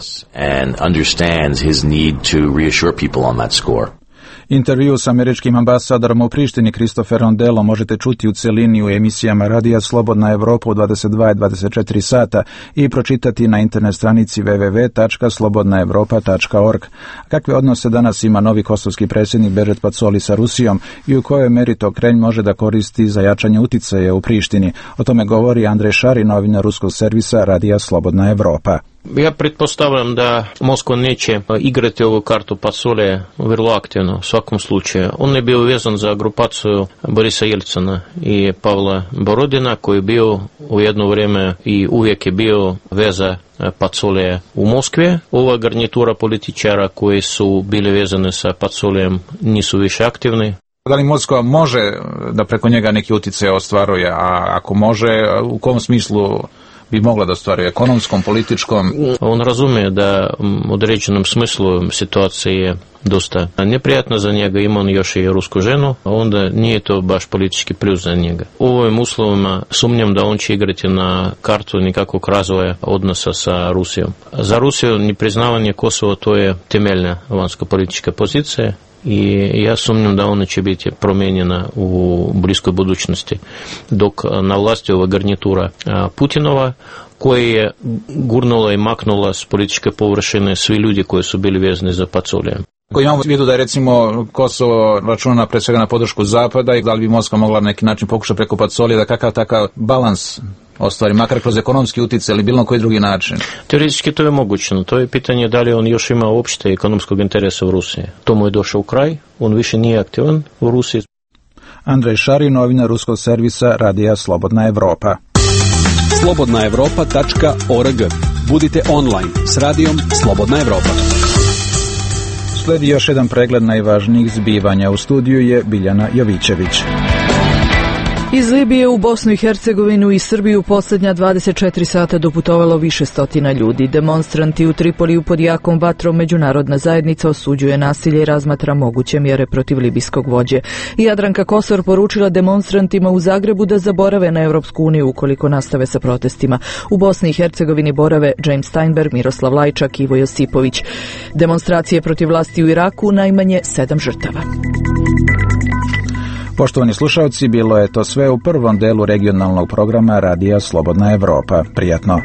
Intervju s američkim ambasadorom u Prištini Christopherom Dellom možete čuti u celini u emisijama Radija Slobodna Evropa u 22 i 24 sata i pročitati na internet stranici www.slobodnaevropa.org. Kakve odnose danas ima novi kosovski predsjednik Bežet Pacoli sa Rusijom i u kojoj meri to Kremlj može da koristi za jačanje uticaja u Prištini? O tome govori Andrej Šari, novinar ruskog servisa Radija Slobodna Evropa. Ja pretpostavljam da Moskva neće igrati ovu kartu Pacole vrlo aktivno, u svakom slučaju. On je bio vezan za grupaciju Borisa Jeljcina i Pavla Borodina, koji je bio u jedno vrijeme i uvijek je bio veza Pacole u Moskvi. Ova garnitura političara koji su bili vezani sa Pacolijem nisu više aktivni. Da li Moskva može da preko njega neki utjecaj ostvaruje, a ako može, u kom smislu bi mogla da ostvaruje, ekonomskom, političkom? On razumije da u određenom smislu situacija je dosta neprijatna za njega, ima on još i rusku ženu, a onda nije to baš politički plus za njega. U ovim uslovima sumnjam da on će igrati na kartu nikakvog razvoja odnosa sa Rusijom. Za Rusiju nepriznavanje Kosova to je temeljna vanjska politička pozicija i ja sumnjam da ona će biti promijenjena u bliskoj budućnosti. Dok na vlasti ova garnitura Putinova, koja je gurnula i maknula s političke površine svi ljudi koji su bili vezani za Pacolijem. Ako imamo u vidu da je recimo Kosovo računa pre svega na podršku Zapada i da li bi Moskva mogla na neki način pokušati preko Pacolija da kakav takav balans ostvari, makar kroz ekonomski utjecaj ili bilo koji drugi način? Teoretski to je moguće, to je pitanje da li on još ima uopšte ekonomskog interesa u Rusiji. To mu je došao u kraj, on više nije aktivan u Rusiji. Andrej Šari, novinar ruskog servisa Radija Slobodna Evropa. slobodnaevropa.org. Budite online s Radijom Slobodna Evropa. Sledi još jedan pregled najvažnijih zbivanja. U studiju je Biljana Jovićević. Iz Libije u Bosnu i Hercegovinu i Srbiju posljednja 24 sata doputovalo više stotina ljudi. Demonstranti u Tripoliju pod jakom vatrom međunarodna zajednica osuđuje nasilje i razmatra moguće mjere protiv libijskog vođe. Jadranka Kosor poručila demonstrantima u Zagrebu da zaborave na Europsku uniju ukoliko nastave sa protestima. U Bosni i Hercegovini borave James Steinberg, Miroslav Lajčak i Ivo Josipović. Demonstracije protiv vlasti u Iraku, najmanje 7 žrtava. Poštovani slušalci, bilo je to sve u prvom delu regionalnog programa Radija Slobodna Evropa. Prijatno.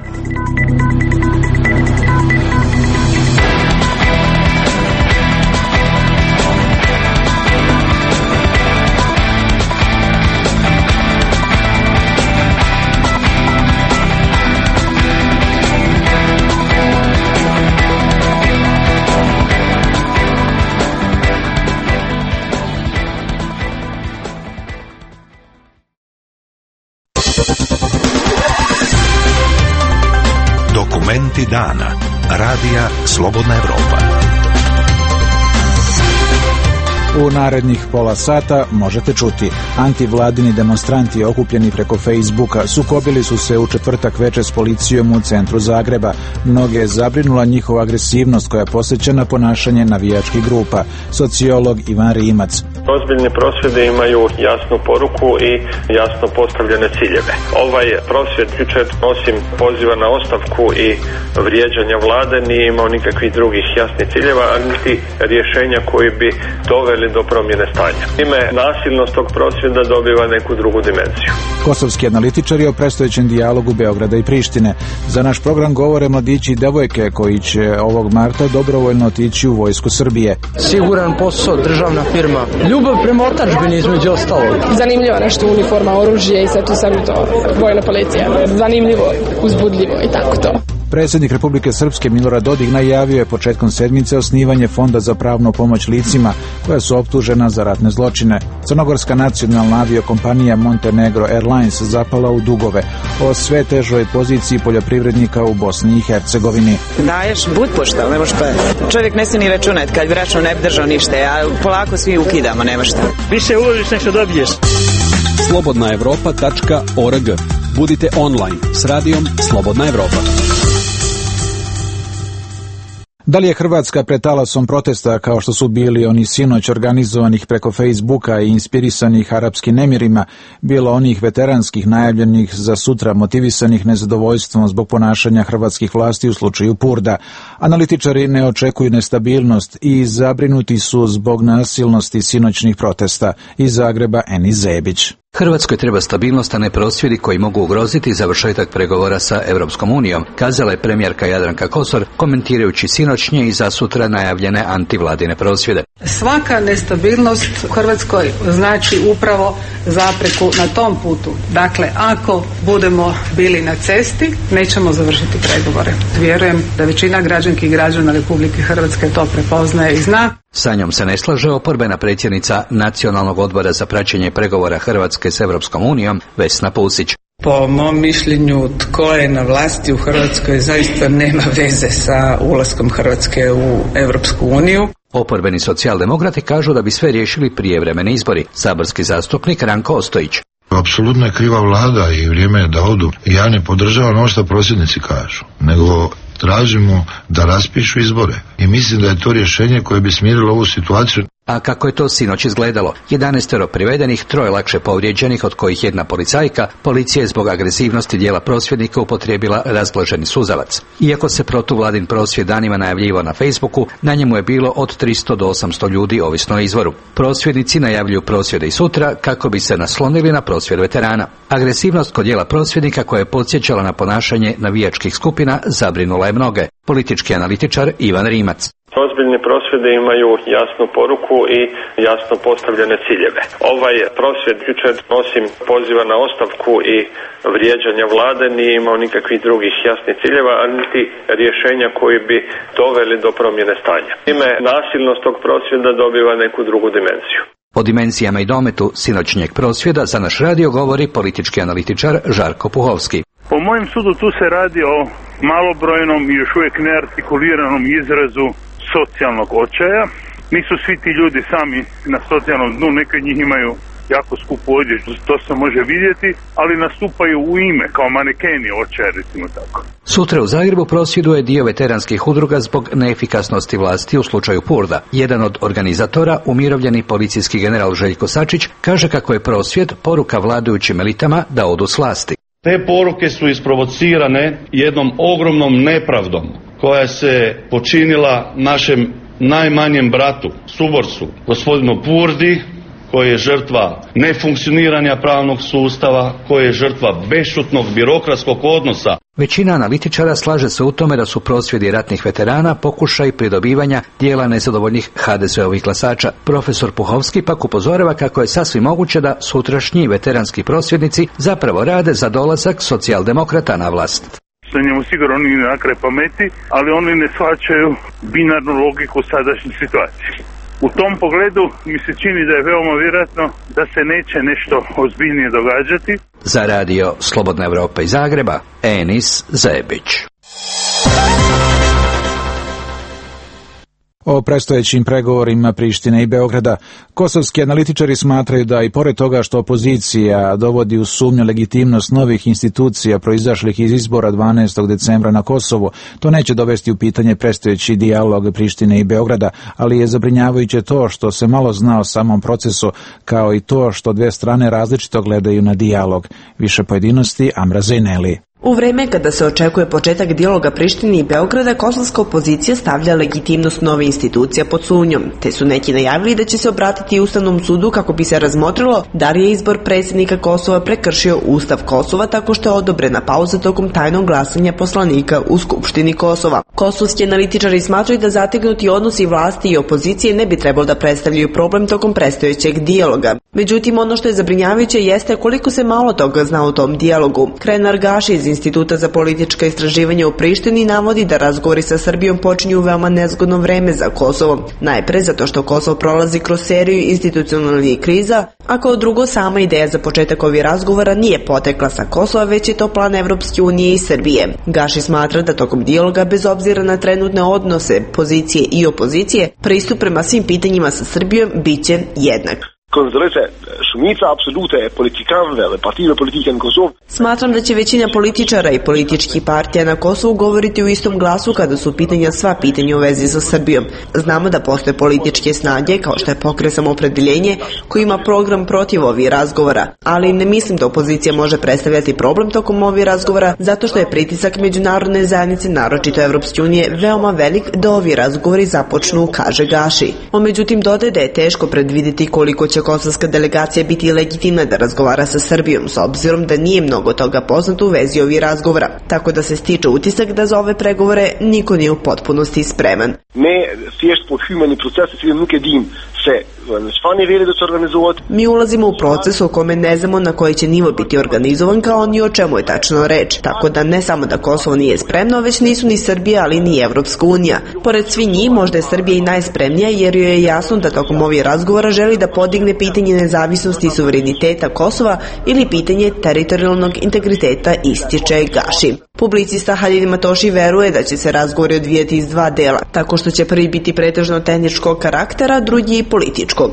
Momenti dana. Radija Slobodna Evropa. U narednih pola sata možete čuti: antivladini demonstranti okupljeni preko Facebooka sukobili su se u četvrtak veče s policijom u centru Zagreba. Mnoge je zabrinula njihova agresivnost koja posjeća na ponašanje navijačkih grupa. Sociolog Ivan Rimac. Ozbiljni prosvjedi imaju jasnu poruku i jasno postavljene ciljeve. Ovaj prosvjed jučer, osim poziva na ostavku i vrijeđanja vlade, nije imao nikakvih drugih jasnih ciljeva, a niti rješenja koji bi doveli do promjene stanja. Time nasilnost tog prosvjeda dobiva neku drugu dimenziju. Kosovski analitičari o predstojećem dijalogu Beograda i Prištine. Za naš program govore mladići i devojke koji će ovog marta dobrovoljno otići u vojsku Srbije. Siguran posao, državna firma. Ljubav prema otadžbini između ostalog. Zanimljivo nešto, uniforma, oružje i sve tu sam to, vojna policija. Zanimljivo, uzbudljivo i tako to. Predsjednik Republike Srpske Milorad Dodik najavio je početkom sedmice osnivanje Fonda za pravnu pomoć licima koja su optužena za ratne zločine. Crnogorska nacionalna aviokompanija Montenegro Airlines zapala u dugove o sve težoj poziciji poljoprivrednika u Bosni i Hercegovini. Daješ, bud pošta, nema šta. Čovjek ne smije ni računati, kad bi račun ne bi držao ništa, a polako svi ukidamo, nema šta. Više uložiš nešto dobiješ. slobodnaevropa.org. Budite online s radijom Slobodna Evropa. Da li je Hrvatska pred talasom protesta kao što su bili oni sinoć organizovanih preko Facebooka i inspirisanih arapskim nemirima, bilo onih veteranskih najavljenih za sutra motivisanih nezadovoljstvom zbog ponašanja hrvatskih vlasti u slučaju Purda? Analitičari ne očekuju nestabilnost i zabrinuti su zbog nasilnosti sinoćnih protesta. Iz Zagreba Enis Zebić. Hrvatskoj treba stabilnost, a ne prosvjedi koji mogu ugroziti završetak pregovora sa Europskom unijom, kazala je premijerka Jadranka Kosor, komentirajući sinoćnje i za sutra najavljene antivladine prosvjede. Svaka nestabilnost u Hrvatskoj znači upravo zapreku na tom putu. Dakle, ako budemo bili na cesti, nećemo završiti pregovore. Vjerujem da većina građanki i građana Republike Hrvatske to prepoznaje i zna. Sa njom se ne slaže oporbena predsjednica Nacionalnog odbora za praćenje pregovora Hrvatske s Europskom unijom, Vesna Pusić. Po mom mišljenju, tko je na vlasti u Hrvatskoj zaista nema veze sa ulaskom Hrvatske u Europsku uniju. Oporbeni socijaldemokrati kažu da bi sve riješili prijevremeni izbori. Saborski zastupnik Ranko Ostojić. Apsolutno je kriva vlada i vrijeme je da odu. Ja ne podržavam ono što prosvjednici kažu, nego tražimo da raspišu izbore. I mislim da je to rješenje koje bi smirilo ovu situaciju. A kako je to sinoć izgledalo? 11 privedenih, 3 lakše povrijeđenih, od kojih 1 policajka. Policija je zbog agresivnosti dijela prosvjednika upotrijebila razblaženi suzavac. Iako se protuvladin prosvjed danima najavljivao na Facebooku, na njemu je bilo od 300 do 800 ljudi, ovisno o izvoru. Prosvjednici najavljuju prosvjede i sutra kako bi se naslonili na prosvjed veterana. Agresivnost kod dijela prosvjednika koja je podsjećala na ponašanje navijačkih skupina zabrinula je mnoge. Politički analitičar Ivan Rimac. Ozbiljni prosvjedi imaju jasnu poruku i jasno postavljene ciljeve. Ovaj prosvjed jučer, osim poziva na ostavku i vrijeđanja vlade, nije imao nikakvih drugih jasnih ciljeva, a niti rješenja koji bi doveli do promjene stanja. Time nasilnost tog prosvjeda dobiva neku drugu dimenziju. O dimenzijama i dometu sinoćnjeg prosvjeda za naš radio govori politički analitičar Žarko Puhovski. Po mojem sudu tu se radi o malobrojnom i još uvijek neartikuliranom izrazu socijalnog očaja. Nisu svi ti ljudi sami na socijalnom dnu, neki od njih imaju jako skupu odjeću, to se može vidjeti, ali nastupaju u ime, kao manekeni očaja, recimo tako. Sutra u Zagrebu prosvjeduje dio veteranskih udruga zbog neefikasnosti vlasti u slučaju Purda. Jedan od organizatora, umirovljeni policijski general Željko Sačić, kaže kako je prosvjed poruka vladajućim elitama da odu s vlasti. Te poruke su isprovocirane jednom ogromnom nepravdom koja se počinila našem najmanjem bratu, suborcu, gospodinu Purdi, koji je žrtva nefunkcioniranja pravnog sustava, koji je žrtva bešćutnog birokratskog odnosa. Većina analitičara slaže se u tome da su prosvjedi ratnih veterana pokušaj pridobivanja dijela nezadovoljnih HDZ-ovih glasača. Profesor Puhovski pak upozorava kako je sasvim moguće da sutrašnji veteranski prosvjednici zapravo rade za dolazak socijaldemokrata na vlast. Sa njemu sigurno nije na kraj pameti, ali oni ne shvaćaju binarnu logiku sadašnje situacije. U tom pogledu mi se čini da je veoma vjerojatno da se neće nešto ozbiljnije događati. Za radio Slobodna Evropa iz Zagreba, Enis Zebić. O predstojećim pregovorima Prištine i Beograda, kosovski analitičari smatraju da i pored toga što opozicija dovodi u sumnju legitimnost novih institucija proizašlih iz izbora 12. decembra na Kosovu, to neće dovesti u pitanje predstojeći dijalog Prištine i Beograda, ali je zabrinjavajuće to što se malo zna o samom procesu, kao i to što dve strane različito gledaju na dijalog. Više pojedinosti Amra Zejneli. U vreme kada se očekuje početak dijaloga Prištine i Beograda, kosovska opozicija stavlja legitimnost nove institucija pod sumnjom, te su neki najavili da će se obratiti Ustavnom sudu kako bi se razmotrilo da li je izbor predsjednika Kosova prekršio Ustav Kosova tako što je odobrena pauza tokom tajnog glasanja poslanika u Skupštini Kosova. Kosovski analitičari smatraju da zategnuti odnosi vlasti i opozicije ne bi trebalo da predstavljaju problem tokom predstojećeg dijaloga. Međutim, ono što je zabrinjavajuće jeste koliko se malo toga zna o tom dijalogu. Krenar Gaši iz Instituta za politička istraživanja u Prištini navodi da razgovori sa Srbijom počinju u veoma nezgodno vreme za Kosovo. Najpre zato što Kosovo prolazi kroz seriju institucionalnih kriza, a kao drugo sama ideja za početak ovih razgovora nije potekla sa Kosova, već je to plan Evropske unije i Srbije. Gaši smatra da tokom dijaloga, bez obzira na trenutne odnose pozicije i opozicije, pristup prema svim pitanjima sa Srbijom biće jednak. Smatram da će većina političara i političkih partija na Kosovu govoriti u istom glasu kada su pitanja sva pitanja u vezi sa Srbijom. Znamo da postoje političke snage, kao što je Pokret Samoopredeljenje, koji ima program protiv ovih razgovora, ali ne mislim da opozicija može predstavljati problem tokom ovih razgovora, zato što je pritisak međunarodne zajednice, naročito Evropske unije, veoma velik da ovi razgovori započnu, kaže Gaši. Međutim, dodaje da je teško predvidjeti koliko će kosovska delegacija biti legitimna da razgovara sa Srbijom, s obzirom da nije mnogo toga poznato u vezi ovih razgovora, tako da se stiče utisak da za ove pregovore niko nije u potpunosti spreman. Mi ulazimo u proces u kome ne znamo na koji će nivo biti organizovan, kao ni o čemu je tačno reč, tako da ne samo da Kosovo nije spremno, već nisu ni Srbija, ali ni Evropska unija. Pored svi njih, možda je Srbija i najspremnija, jer joj je jasno da tokom ovih razgovora želi da podigne pitanje nezavisnosti i suvereniteta Kosova ili pitanje teritorijalnog integriteta, ističe Gaši. Publicista Halil Matoši veruje da će se razgovori odvijati iz dva dela, tako što će prvi biti pretežno tehničkog karaktera, drugi političkog.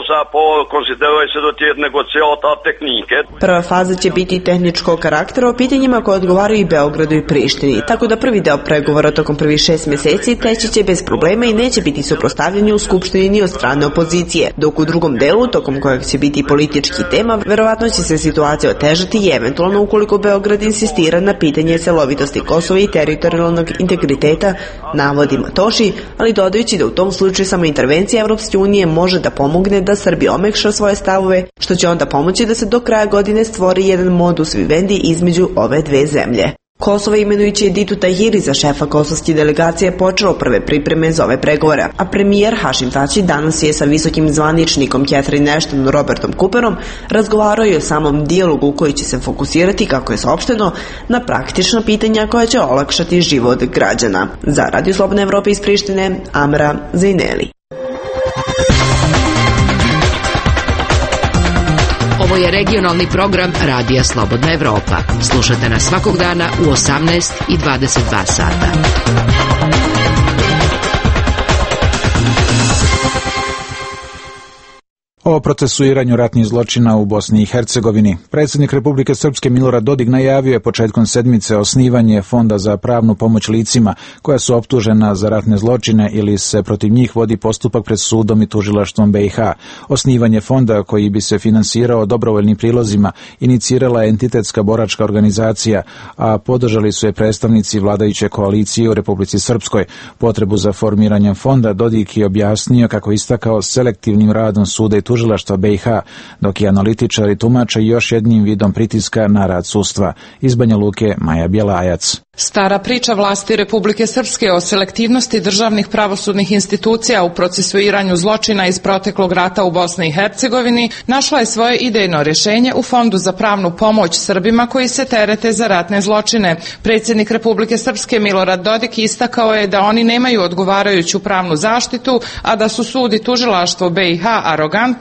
Prva faza će biti tehničkog karaktera o pitanjima koje odgovaraju i Beogradu i Prištini, tako da prvi deo pregovora tokom prvih 6 mjeseci teći će bez problema i neće biti suprotstavljeni u Skupštini ni od strane opozicije, dok u drugom delu, tokom kojeg će biti politički tema, verovatno će se situacija otežati i eventualno ukoliko Beograd insistira na pitanje celovitosti Kosova i teritorijalnog integriteta, navodi Matoši, ali dodajući da u tom slučaju samo intervencija Evropske unije može da pomogne da Srbija omekša svoje stavove, što će onda pomoći da se do kraja godine stvori jedan modus vivendi između ove dve zemlje. Kosovo imenujući Editu Tahiri za šefa kosovske delegacije počelo prve pripreme za ove pregovore, a premijer Hašim Tači danas je sa visokim zvaničnikom Catherine Ashton Robertom Cooperom razgovarao i o samom dijalogu koji će se fokusirati, kako je saopšteno, na praktična pitanja koja će olakšati život građana. Za Radio Slobodna Evropa iz Prištine, Amra Zejneli. Ovo je regionalni program Radija Slobodna Evropa. Slušate nas svakog dana u 18 i 22 sata. O procesuiranju ratnih zločina u Bosni i Hercegovini. Predsjednik Republike Srpske Milorad Dodik najavio je početkom sedmice osnivanje Fonda za pravnu pomoć licima koja su optužena za ratne zločine ili se protiv njih vodi postupak pred sudom i tužilaštvom BiH. Osnivanje fonda, koji bi se finansirao dobrovoljnim prilozima, inicirala je entitetska boračka organizacija, a podržali su je predstavnici vladajuće koalicije u Republici Srpskoj. Potrebu za formiranjem fonda Dodik je objasnio, kako istakao, selektivnim radom suda i tužilaštva BiH, dok je analitičari tumače još jednim vidom pritiska na rad sudstva. Iz Banja Luke, Maja Bjelajac. Stara priča vlasti Republike Srpske o selektivnosti državnih pravosudnih institucija u procesuiranju zločina iz proteklog rata u Bosni i Hercegovini našla je svoje idejno rješenje u Fondu za pravnu pomoć Srbima koji se terete za ratne zločine. Predsjednik Republike Srpske Milorad Dodik istakao je da oni nemaju odgovarajuću pravnu zaštitu, a da su sud i tužilaštvo BiH arogantni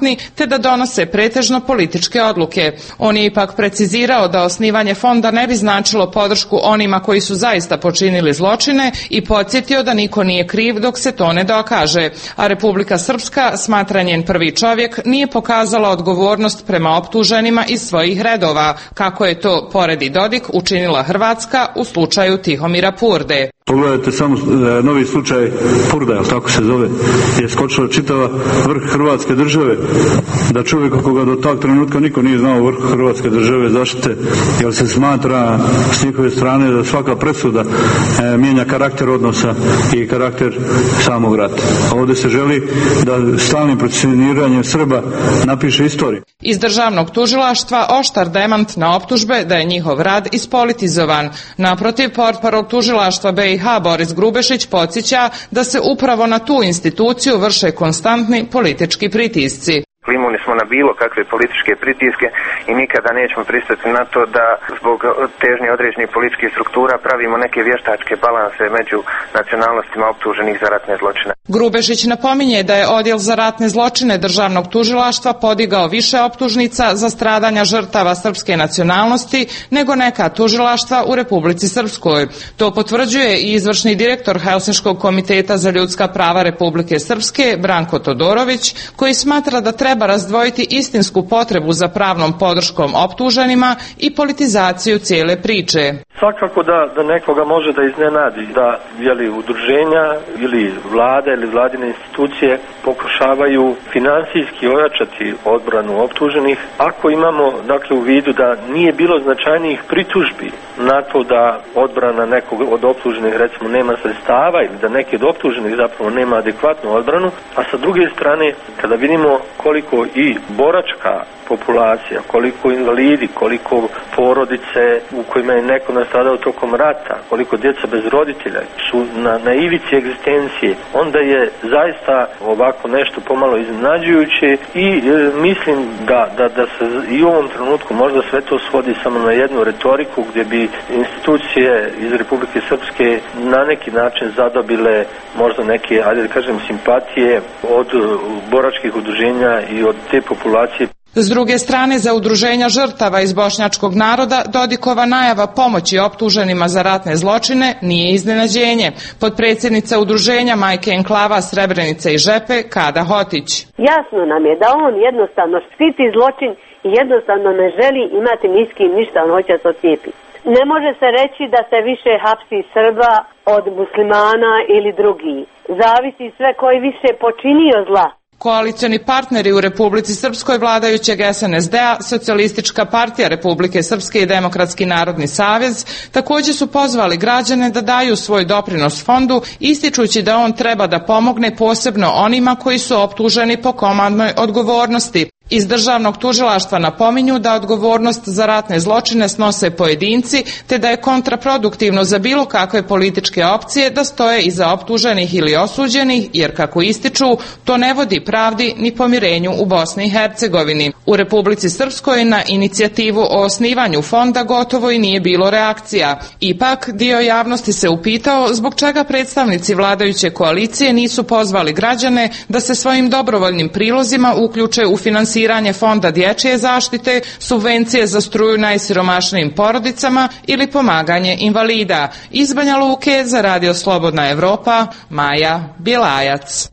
nezavisni te da donose pretežno političke odluke. On je ipak precizirao da osnivanje fonda ne bi značilo podršku onima koji su zaista počinili zločine i podsjetio da niko nije kriv dok se to ne dokaže, a Republika Srpska, smatra njen prvi čovjek, nije pokazala odgovornost prema optuženima iz svojih redova, kako je to, poredi Dodik, učinila Hrvatska u slučaju Tihomira Purde. Pogledajte samo novi slučaj Purda, tako se zove, je skočila čitava vrh Hrvatske države, da čovjek koga do tog trenutka niko nije znao vrh Hrvatske države zaštite, jer se smatra s njihove strane da svaka presuda mijenja karakter odnosa i karakter samog rata. Ovdje se želi da stalnim procesioniranjem Srba napiše istoriju. Iz državnog tužilaštva oštar demant na optužbe da je njihov rad ispolitizovan. Naprotiv, portparol tužilaštva BiH Boris Grubešić podsjeća da se upravo na tu instituciju vrše konstantni politički pritisci. Imuni smo na bilo kakve političke pritiske i nikada nećemo pristati na to da zbog težnje određenih političkih struktura pravimo neke vještačke balanse među nacionalnostima optuženih za ratne zločine. Grubešić napominje da je Odjel za ratne zločine državnog tužilaštva podigao više optužnica za stradanja žrtava srpske nacionalnosti nego neka tužilaštva u Republici Srpskoj. To potvrđuje i izvršni direktor Helsinškog komiteta za ljudska prava Republike Srpske Branko Todorović, koji smatra da treba razdvojiti istinsku potrebu za pravnom podrškom optuženima i politizaciju cijele priče. Svakako da nekoga može da iznenadi da udruženja ili vlada ili vladine institucije pokušavaju finansijski ojačati odbranu optuženih, ako imamo u vidu da nije bilo značajnijih pritužbi na to da odbrana nekog od optuženih recimo nema sredstava ili da neki od optuženih zapravo nema adekvatnu odbranu, a sa druge strane kada vidimo koliko i boračka populacija, koliko invalidi, koliko porodice u kojima je neko nastradao tokom rata, koliko djeca bez roditelja su na ivici egzistencije, onda je zaista ovako nešto pomalo iznenađujuće i mislim da se i u ovom trenutku možda sve to svodi samo na jednu retoriku gdje bi institucije iz Republike Srpske na neki način zadobile možda neke, simpatije od boračkih udruženja i od te populacije. S druge strane, za udruženja žrtava iz bošnjačkog naroda Dodikova najava pomoći optuženima za ratne zločine nije iznenađenje. Potpredsjednica udruženja Majke Enklava Srebrenica i Žepe Kada Hotić. Jasno nam je da on jednostavno štiti zločin i jednostavno ne želi imati ni s kim ništa, on hoće se ocijepiti. Ne može se reći da se više hapsi Srba od muslimana ili drugi. Zavisi sve koji više počinio zla. Koalicioni partneri u Republici Srpskoj vladajućeg SNSD-a, Socijalistička partija Republike Srpske i Demokratski narodni savez također su pozvali građane da daju svoj doprinos fondu, ističući da on treba da pomogne posebno onima koji su optuženi po komandnoj odgovornosti. Iz državnog tužilaštva napominju da odgovornost za ratne zločine snose pojedinci, te da je kontraproduktivno za bilo kakve političke opcije da stoje iza optuženih ili osuđenih, jer kako ističu, to ne vodi pravdi ni pomirenju u Bosni i Hercegovini. U Republici Srpskoj na inicijativu o osnivanju fonda gotovo i nije bilo reakcija. Ipak, dio javnosti se upitao zbog čega predstavnici vladajuće koalicije nisu pozvali građane da se svojim dobrovoljnim prilozima uključe u finansiranje fonda dječje zaštite, subvencije za struju najsiromašnijim porodicama ili pomaganje invalida. Iz Banja Luke za Radio Slobodna Evropa, Maja Bilajac.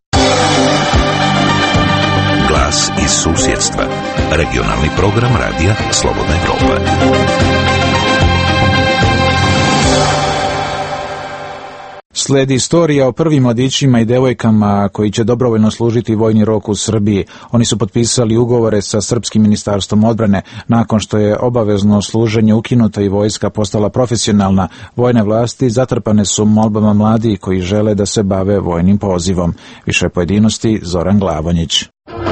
Glas iz susjedstva. Regionalni program Radija Slobodna Evropa. Slijedi istorija o prvim mladićima i devojkama koji će dobrovoljno služiti vojni rok u Srbiji. Oni su potpisali ugovore sa Srpskim ministarstvom odbrane. Nakon što je obavezno služenje ukinuto i vojska postala profesionalna, vojne vlasti zatrpane su molbama mladih koji žele da se bave vojnim pozivom. Više pojedinosti Zoran Glavonjić.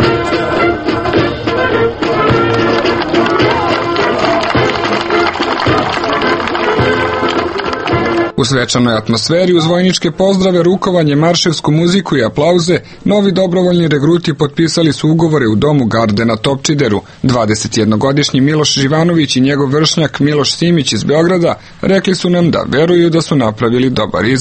U svečanoj atmosferi uz vojničke pozdrave, rukovanje, marševsku muziku i aplauze, novi dobrovoljni regruti potpisali su ugovore u domu garde na Topčideru. 21-godišnji Miloš Živanović i njegov vršnjak Miloš Simić iz Beograda rekli su nam da veruju da su napravili dobar izbor.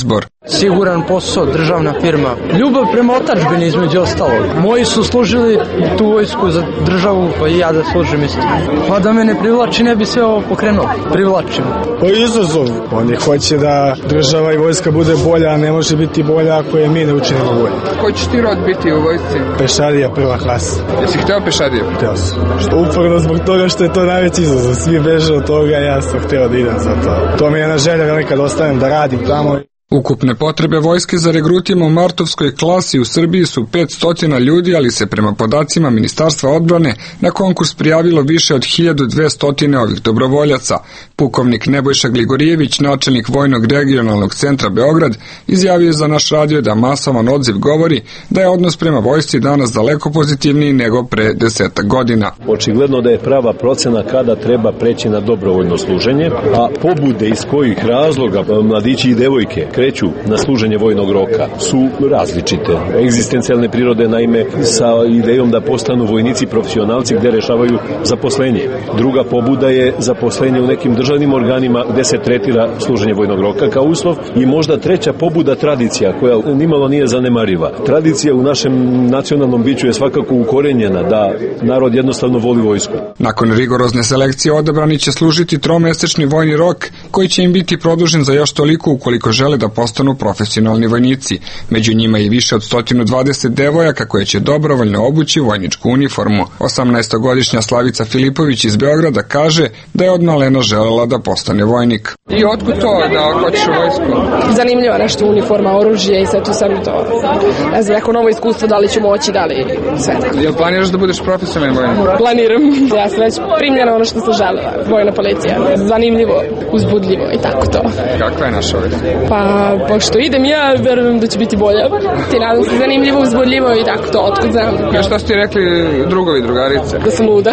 Siguran posao, državna firma. Ljubav prema otadžbini između ostalog. Moji su služili tu vojsku za državu, pa i ja da služim isto. Pa da me ne privlači, ne bi sve ovo pokrenuo. Privlačim. To je izazov. Oni hoće da država i vojska bude bolja, a ne može biti bolja ako je mi ne učinimo bolje. Ko ćeš ti rod biti u vojsci? Pešadija prva klasa. Jesi hteo pešadiju? Hteo sam. Uporno zbog toga što je to najveći izazov. Svi beže od toga, ja sam hteo da idem za to. To mi je jedna želja velika da ostanem da radim tamo. Ukupne potrebe vojske za regrutima u martovskoj klasi u Srbiji su 500 ljudi, ali se prema podacima Ministarstva odbrane na konkurs prijavilo više od 1200 ovih dobrovoljaca. Pukovnik Nebojša Gligorijević, načelnik Vojnog regionalnog centra Beograd, izjavio za naš radio da masovan odziv govori da je odnos prema vojsci danas daleko pozitivniji nego pre 10 godina. Očigledno da je prava procena kada treba preći na dobrovoljno služenje, a pobude iz kojih razloga mladići i devojke kreću na služenje vojnog roka su različite. Egzistencijalne prirode, naime, sa idejom da postanu vojnici profesionalci gde rešavaju zaposlenje. Druga pobuda je zaposlenje u nekim državnim organima gde se tretira služenje vojnog roka kao uslov i možda treća pobuda tradicija koja nimalo nije zanemariva. Tradicija u našem nacionalnom biću je svakako ukorenjena da narod jednostavno voli vojsku. Nakon rigorozne selekcije odabrani će služiti 3-mesečni vojni rok koji će im biti produžen za još toliko ukoliko žele da postanu profesionalni vojnici. Među njima i više od 120 devojaka koje će dobrovoljno obući vojničku uniformu. 18-godišnja Slavica Filipović iz Beograda kaže da je od malena želela da postane vojnik. I otkud to da hoćeš u vojsku? Zanimljivo nešto, uniforma, oružje i sve to sam to. Ne znam, neko novo iskustvo, da li ću moći, da li sve tako. Jel planiraš da budeš profesionalni vojnik? Planiram. Ja sam već primljena ono što sam želela. Vojna policija. Zanimljivo, uzbudljivo i tako to. Kakva je naša vojska? Pa, pošto idem ja, verujem da će biti bolja. Ti nadam se zanimljivo, uzbudljivo i tako to, otkud znam. Ja šta su ti rekli drugovi, drugarice? Da sam luda.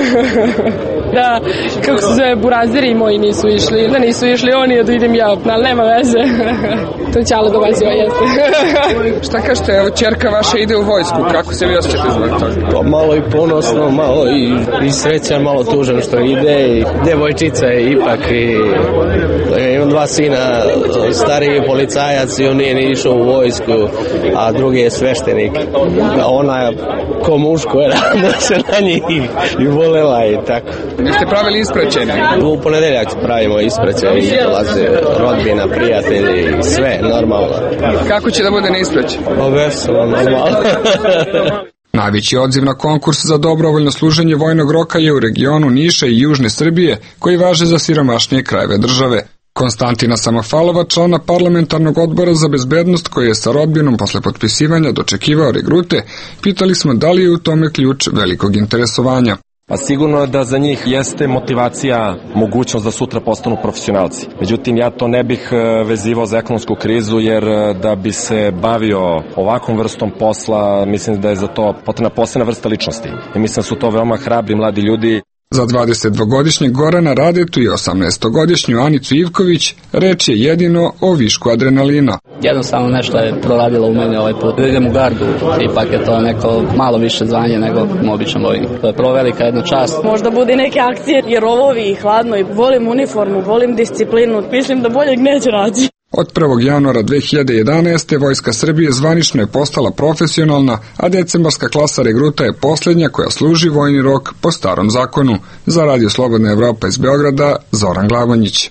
Da, kako se zove, burazeri moji nisu išli. Da nisu išli oni, da idem ja, ali nema veze. To je Ćalo dolazio, jeste. Šta kažete, evo, ćerka vaša ide u vojsku, kako se vi osjećate zbog toga? Pa malo i ponosno, malo i srećan, malo tužan što ide. Devojčica je ipak i imam 2 sina, stariji policajac i on nije ni išao u vojsku, a drugi je sveštenik. Ona ko muško je da se na njih i volela i tako. Jeste pravili ispraćenje? U ponedeljak pravimo ispraćenje i dolaze rodbina, prijatelji i sve, normalno. Kako će da bude na ispraćenje? Veselo, normalno. Najveći odziv na konkurs za dobrovoljno služenje vojnog roka je u regionu Niša i Južne Srbije, koji važe za siromašnije krajeve države. Konstantina Samofalova, člana parlamentarnog odbora za bezbednost koji je sa rodbinom posle potpisivanja dočekivao regrute, pitali smo da li je u tome ključ velikog interesovanja. Pa sigurno je da za njih jeste motivacija, mogućnost da sutra postanu profesionalci. Međutim, ja to ne bih vezivao za ekonomsku krizu, jer da bi se bavio ovakvom vrstom posla, mislim da je za to potrebna posebna vrsta ličnosti. I mislim da su to veoma hrabri mladi ljudi. Za 22-godišnjeg Gorana Radetu i 18-godišnju Anicu Ivković reč je jedino o višku adrenalina. Jednostavno nešto je proradilo u meni ovaj put. Idem u gardu, ipak je to neko malo više zvanje nego običan vojnik. To je prvo velika jedna čast. Možda bude neke akcije, jer rovovi i hladno i volim uniformu, volim disciplinu. Mislim da boljeg neće naći. Od 1. januara 2011. Vojska Srbije zvanično je postala profesionalna, a decembarska klasa regruta je posljednja koja služi vojni rok po starom zakonu. Za Radio Slobodna Evropa iz Beograda, Zoran Glavonjić.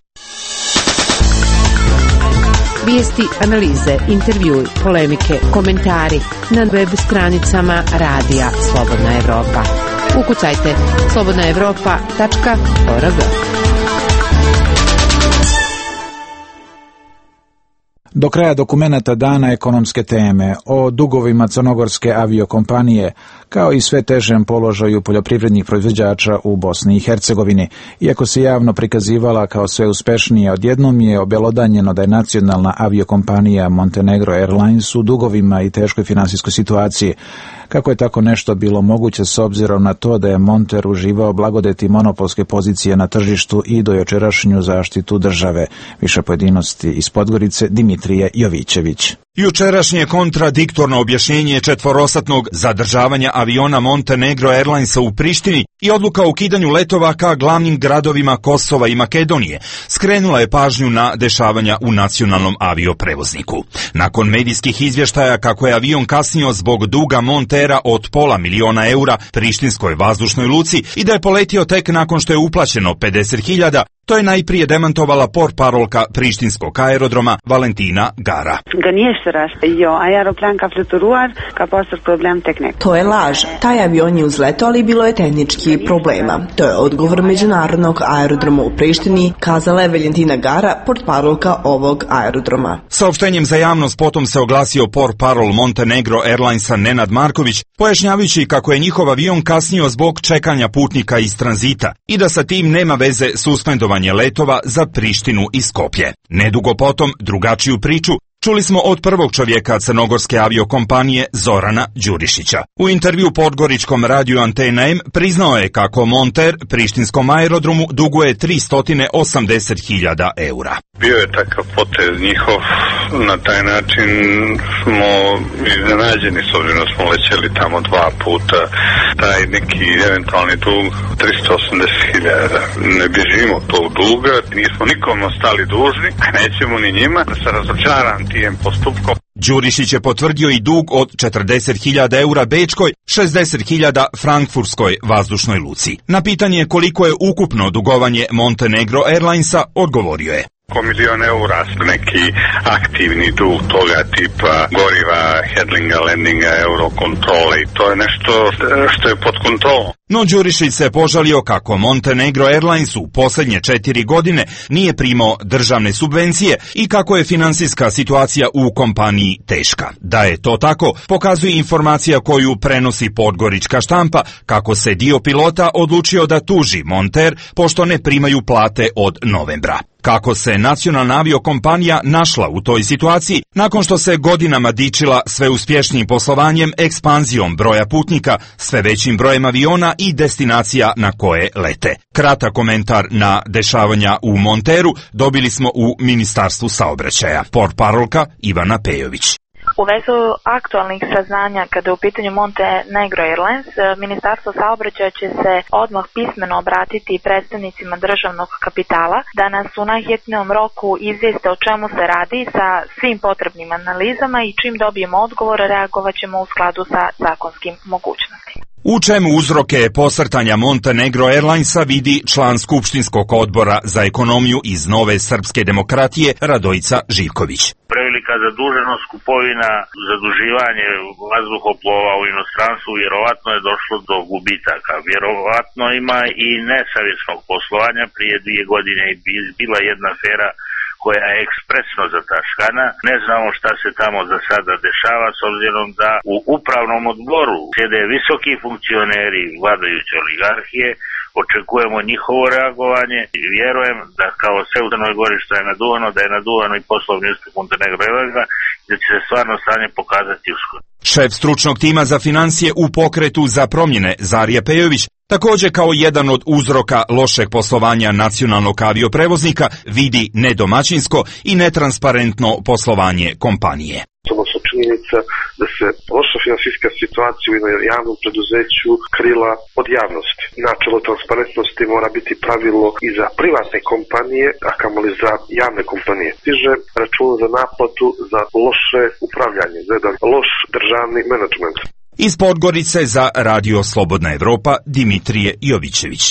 Vijesti, analize, intervjui, polemike, komentari na web stranicama Radija Slobodna Evropa. Ukucajte slobodnaevropa.org. Do kraja dokumenata dana ekonomske teme o dugovima crnogorske aviokompanije, kao i sve težem položaju poljoprivrednih proizvođača u Bosni i Hercegovini. Iako se javno prikazivala kao sve uspešnija, odjednom je obelodanjeno da je nacionalna aviokompanija Montenegro Airlines u dugovima i teškoj finansijskoj situaciji. Kako je tako nešto bilo moguće s obzirom na to da je Monter uživao blagodeti monopolske pozicije na tržištu i dojučerašnju zaštitu države? Više pojedinosti iz Podgorice, Dimitrije Jovićević. Jučerašnje kontradiktorno objašnjenje četvorosatnog zadržavanja aviona Montenegro Airlinesa u Prištini i odluka o ukidanju letova ka glavnim gradovima Kosova i Makedonije skrenula je pažnju na dešavanja u nacionalnom avioprevozniku. Nakon medijskih izvještaja kako je avion kasnio zbog duga Montera od €500.000 prištinskoj vazdušnoj luci i da je poletio tek nakon što je uplaćeno 50.000, to je najprije demantovala portparolka prištinskog aerodroma Valentina Gara. To je laž. Taj avion je uzletao, ali bilo je tehnički problema. To je odgovor međunarodnog aerodroma u Prištini, kazala je Valentina Gara, portparolka ovog aerodroma. Saopštenjem za javnost potom se oglasio portparol Montenegro Airlinesa Nenad Marković, pojašnjavajući kako je njihov avion kasnio zbog čekanja putnika iz tranzita i da sa tim nema veze suspendovanja letova za Prištinu i Skopje. Nedugo potom drugačiju priču čuli smo od prvog čovjeka crnogorske aviokompanije Zorana Đurišića. U intervju Podgoričkom radiju Antena M priznao je kako Monter prištinskom aerodromu duguje €380.000. Bio je takav potez njihov, na taj način smo iznenađeni s obzirom da smo lećeli tamo 2 puta, taj neki eventualni dug 380.000. Ne bježimo tog duga, nismo nikom ostali dužni, a nećemo ni njima, da se razočaram tijem postupkom. Đurišić je potvrdio i dug od €40.000 bečkoj, 60.000 frankfurtskoj vazdušnoj luci. Na pitanje koliko je ukupno dugovanje Montenegro Airlinesa odgovorio je: oko €1.000.000 neki aktivni dug toga tipa goriva, handlinga, landinga, eurokontrole i to je nešto što je pod kontrolom. No Đurišić se požalio kako Montenegro Airlines u posljednje 4 godine nije primao državne subvencije i kako je finansijska situacija u kompaniji teška. Da je to tako, pokazuje informacija koju prenosi podgorička štampa kako se dio pilota odlučio da tuži Monter pošto ne primaju plate od novembra. Kako se nacionalna aviokompanija našla u toj situaciji nakon što se godinama dičila sve uspješnijim poslovanjem, ekspanzijom broja putnika, sve većim brojem aviona i destinacija na koje lete. Kratak komentar na dešavanja u Monteru dobili smo u Ministarstvu saobraćaja. Portparolka Ivana Pejović. U vezu aktualnih saznanja kada je u pitanju Montenegro Airlines, Ministarstvo saobraćaja će se odmah pismeno obratiti predstavnicima državnog kapitala da nas u najhitnijem roku izvijeste o čemu se radi sa svim potrebnim analizama i čim dobijemo odgovor reagovat ćemo u skladu sa zakonskim mogućnostima. U čemu uzroke posrtanja Montenegro Airlinesa vidi član Skupštinskog odbora za ekonomiju iz Nove srpske demokratije Radojica Živković. Prevelika zaduženost, kupovina, zaduživanje vazduhoplova u inostranstvu, vjerovatno je došlo do gubitaka. Vjerovatno ima i nesavjesnog poslovanja. Prije 2 godine je bila jedna afera koja je ekspresno zataškana. Ne znamo šta se tamo za sada dešava s obzirom da u upravnom odboru sjede visoki funkcioneri vladajuće oligarhije. Očekujemo njihovo reagovanje i vjerujem da kao sve u Crnoj Gori što je naduvano, da je naduvano i poslovni uspjeh Montenegro Airlinesa i da će se stvarno stanje pokazati uskoro. Šef stručnog tima za financije u pokretu za promjene Zarija Pejović također kao jedan od uzroka lošeg poslovanja nacionalnog avioprevoznika vidi nedomaćinsko i netransparentno poslovanje kompanije. Odnosno činjenica da se loša finansijska situacija u jednom javnom preduzeću krila od javnosti. Načelo transparentnosti mora biti pravilo i za privatne kompanije, a kamoli za javne kompanije. Stiže račun za naplatu za loše upravljanje, za jedan loš državni menadžment. Iz Podgorice za Radio Slobodna Evropa Dimitrije Jovićević.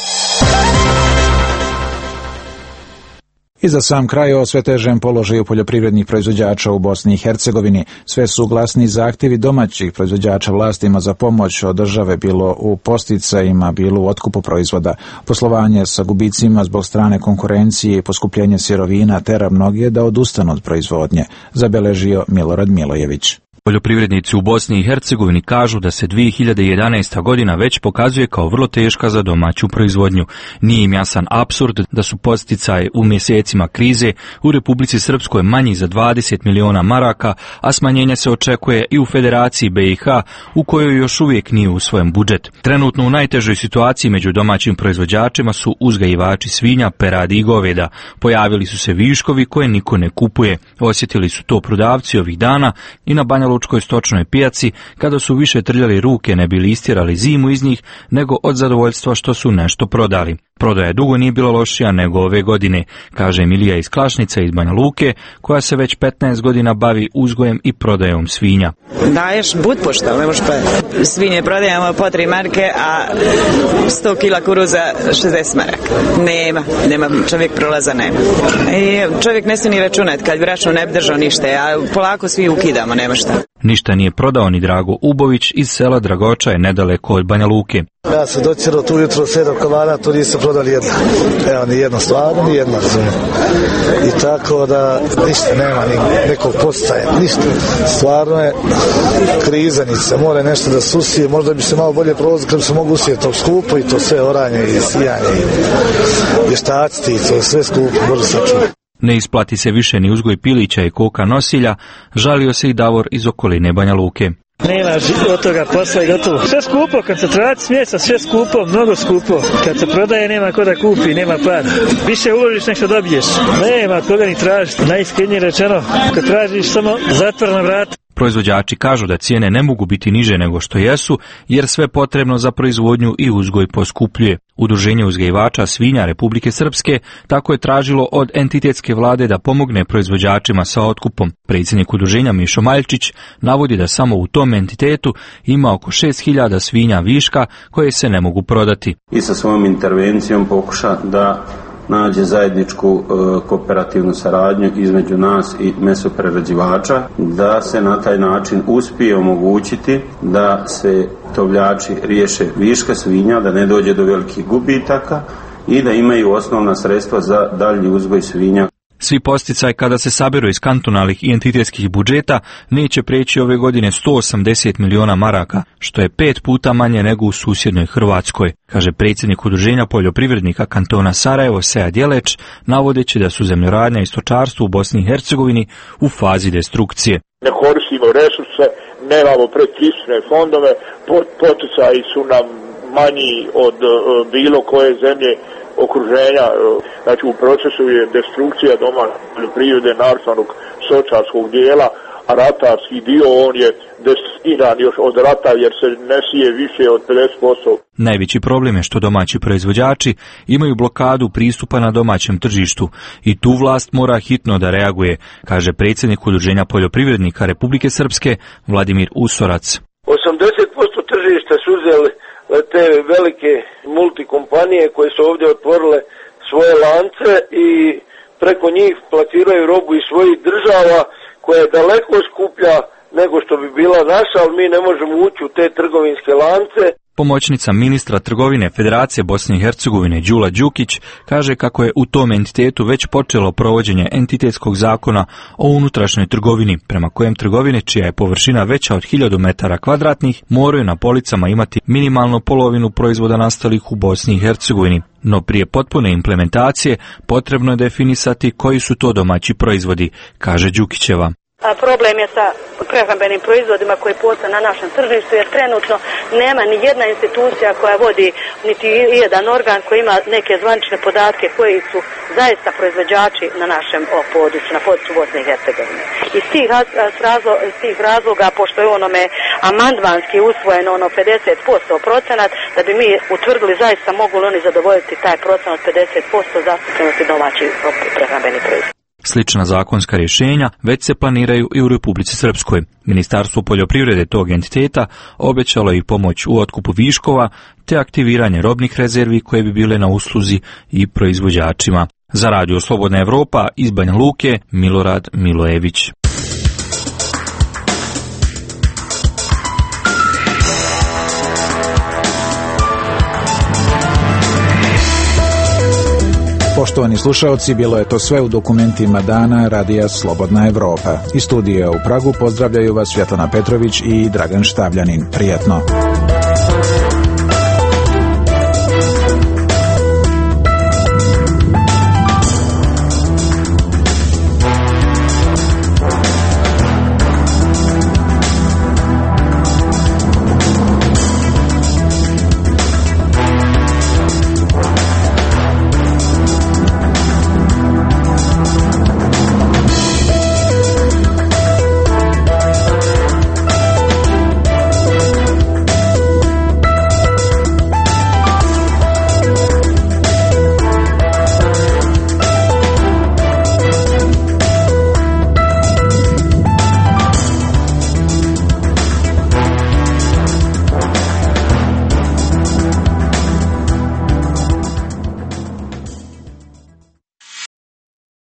I za sam kraj o sve težem položaju poljoprivrednih proizvođača u Bosni i Hercegovini. Sve su glasni zahtjevi domaćih proizvođača vlastima za pomoć od države, bilo u posticajima, bilo u otkupu proizvoda. Poslovanje sa gubicima zbog strane konkurencije i poskupljenje sirovina tera mnoge da odustanu od proizvodnje, zabeležio Milorad Milojević. Poljoprivrednici u Bosni i Hercegovini kažu da se 2011. godina već pokazuje kao vrlo teška za domaću proizvodnju. Nije im jasan apsurd da su podsticaji u mjesecima krize u Republici Srpskoj manji za 20 miliona maraka, a smanjenje se očekuje i u Federaciji BiH, u kojoj još uvijek nije usvojen budžet. Trenutno u najtežoj situaciji među domaćim proizvođačima su uzgajivači svinja, peradi i goveda. Pojavili su se viškovi koje niko ne kupuje. Osjetili su to prodavci ovih dana i na banjalučkoj stočnoj pijaci, kada su više trljali ruke ne bili istjerali zimu iz njih, nego od zadovoljstva što su nešto prodali. Prodaja dugo nije bila lošija nego ove godine, kaže Emilija iz Klašnice iz Banja Luke, koja se već 15 godina bavi uzgojem i prodajom svinja. Daješ budpošta, ne možeš pa svinje prodajemo po 3 marke, a 100 kila kuruza 60 maraka. Nema, čovjek prolaza nema. I čovjek ne smije ni računati, kad bi račun ne bi držao ništa, a polako svi ukidamo, nema šta. Ništa nije prodao ni Drago Ubović iz sela Dragoča je nedaleko od Banja Luke. Ja sam docirao tu jutro 7 komada, tu nisu prodali jedna. Evo, ni jedna stvarno, ni jedna razumijem. I tako da ništa nema, ni nekog postaja, ništa. Stvarno je krizanica, mora nešto da susije, možda bi se malo bolje prolazilo kad bi se mogu usijeti to skupo i to sve oranje i sijanje i vještaciti i to sve skupo, može se čuti. Ne isplati se više ni uzgoj pilića i koka nosilja, žalio se i Davor iz okoline Banja Luke. Nema od toga posla i gotovo. Sve skupo, koncentracija smjesa, sve skupo, mnogo skupo. Kad se prodaje nema ko da kupi, nema para. Više uložiš nek što dobiješ. Nema koga ni tražiti. Najiskrenije rečeno, kad tražiš samo zatvorna vrata. Proizvođači kažu da cijene ne mogu biti niže nego što jesu, jer sve potrebno za proizvodnju i uzgoj poskupljuje. Udruženje uzgajivača svinja Republike Srpske tako je tražilo od entitetske vlade da pomogne proizvođačima sa otkupom. Predsjednik udruženja Mišo Maljčić navodi da samo u tom entitetu ima oko 6.000 svinja viška koje se ne mogu prodati. I sa svojom intervencijom pokuša da nađe zajedničku kooperativnu saradnju između nas i mesoprerađivača, da se na taj način uspije omogućiti da se tovljači riješe viška svinja, da ne dođe do velikih gubitaka i da imaju osnovna sredstva za daljnji uzgoj svinja. Svi posticaji kada se saberu iz kantonalnih i entitetskih budžeta neće preći ove godine 180 miliona maraka, što je 5 puta manje nego u susjednoj Hrvatskoj, kaže predsjednik udruženja poljoprivrednika kantona Sarajevo Sead Jeleć, navodeći da su zemljoradnja i stočarstvo u Bosni i Hercegovini u fazi destrukcije. Ne koristimo resurse, nemamo predpristupne fondove, poticaji su nam manji od bilo koje zemlje okruženja, znači u procesu je destrukcija domaće poljoprivrede, naravnog stočarskog dijela, a ratarski dio on je destruiran još od rata jer se ne sije više od 50%. Najveći problem je što domaći proizvođači imaju blokadu pristupa na domaćem tržištu i tu vlast mora hitno da reaguje, kaže predsjednik udruženja poljoprivrednika Republike Srpske Vladimir Usorac. 80% tržišta su uzeli te velike multikompanije koje su ovdje otvorile svoje lance i preko njih plasiraju robu iz svojih država koja je daleko skuplja nego što bi bila naša, ali mi ne možemo ući u te trgovinske lance. Pomoćnica ministra trgovine Federacije Bosne i Hercegovine Đula Đukić kaže kako je u tom entitetu već počelo provođenje entitetskog zakona o unutrašnjoj trgovini, prema kojem trgovine čija je površina veća od 1000 metara kvadratnih moraju na policama imati minimalno polovinu proizvoda nastalih u Bosni i Hercegovini. No prije potpune implementacije potrebno je definisati koji su to domaći proizvodi, kaže Đukićeva. Problem je sa prehrambenim proizvodima koji postoje na našem tržištu jer trenutno nema ni jedna institucija koja vodi niti jedan organ koji ima neke zvanične podatke koji su zaista proizvođači na našem području, na području Bosne i Hercegovine. Iz tih razloga, pošto je onome amandmanski usvojeno 50% procenat, da bi mi utvrdili zaista mogu li oni zadovoljiti taj procenat 50% zastupljenosti domaćih prehrambenih proizvoda. Slična zakonska rješenja već se planiraju i u Republici Srpskoj. Ministarstvo poljoprivrede tog entiteta obećalo i pomoć u otkupu viškova te aktiviranje robnih rezervi koje bi bile na usluzi i proizvođačima. Za Radio Slobodna Evropa iz Banja Luke, Milorad Milojević. Poštovani slušaoci, bilo je to sve u dokumentima dana Radija Slobodna Evropa. Iz studija u Pragu pozdravljaju vas Svjetlana Petrović i Dragan Štavljanin. Prijetno.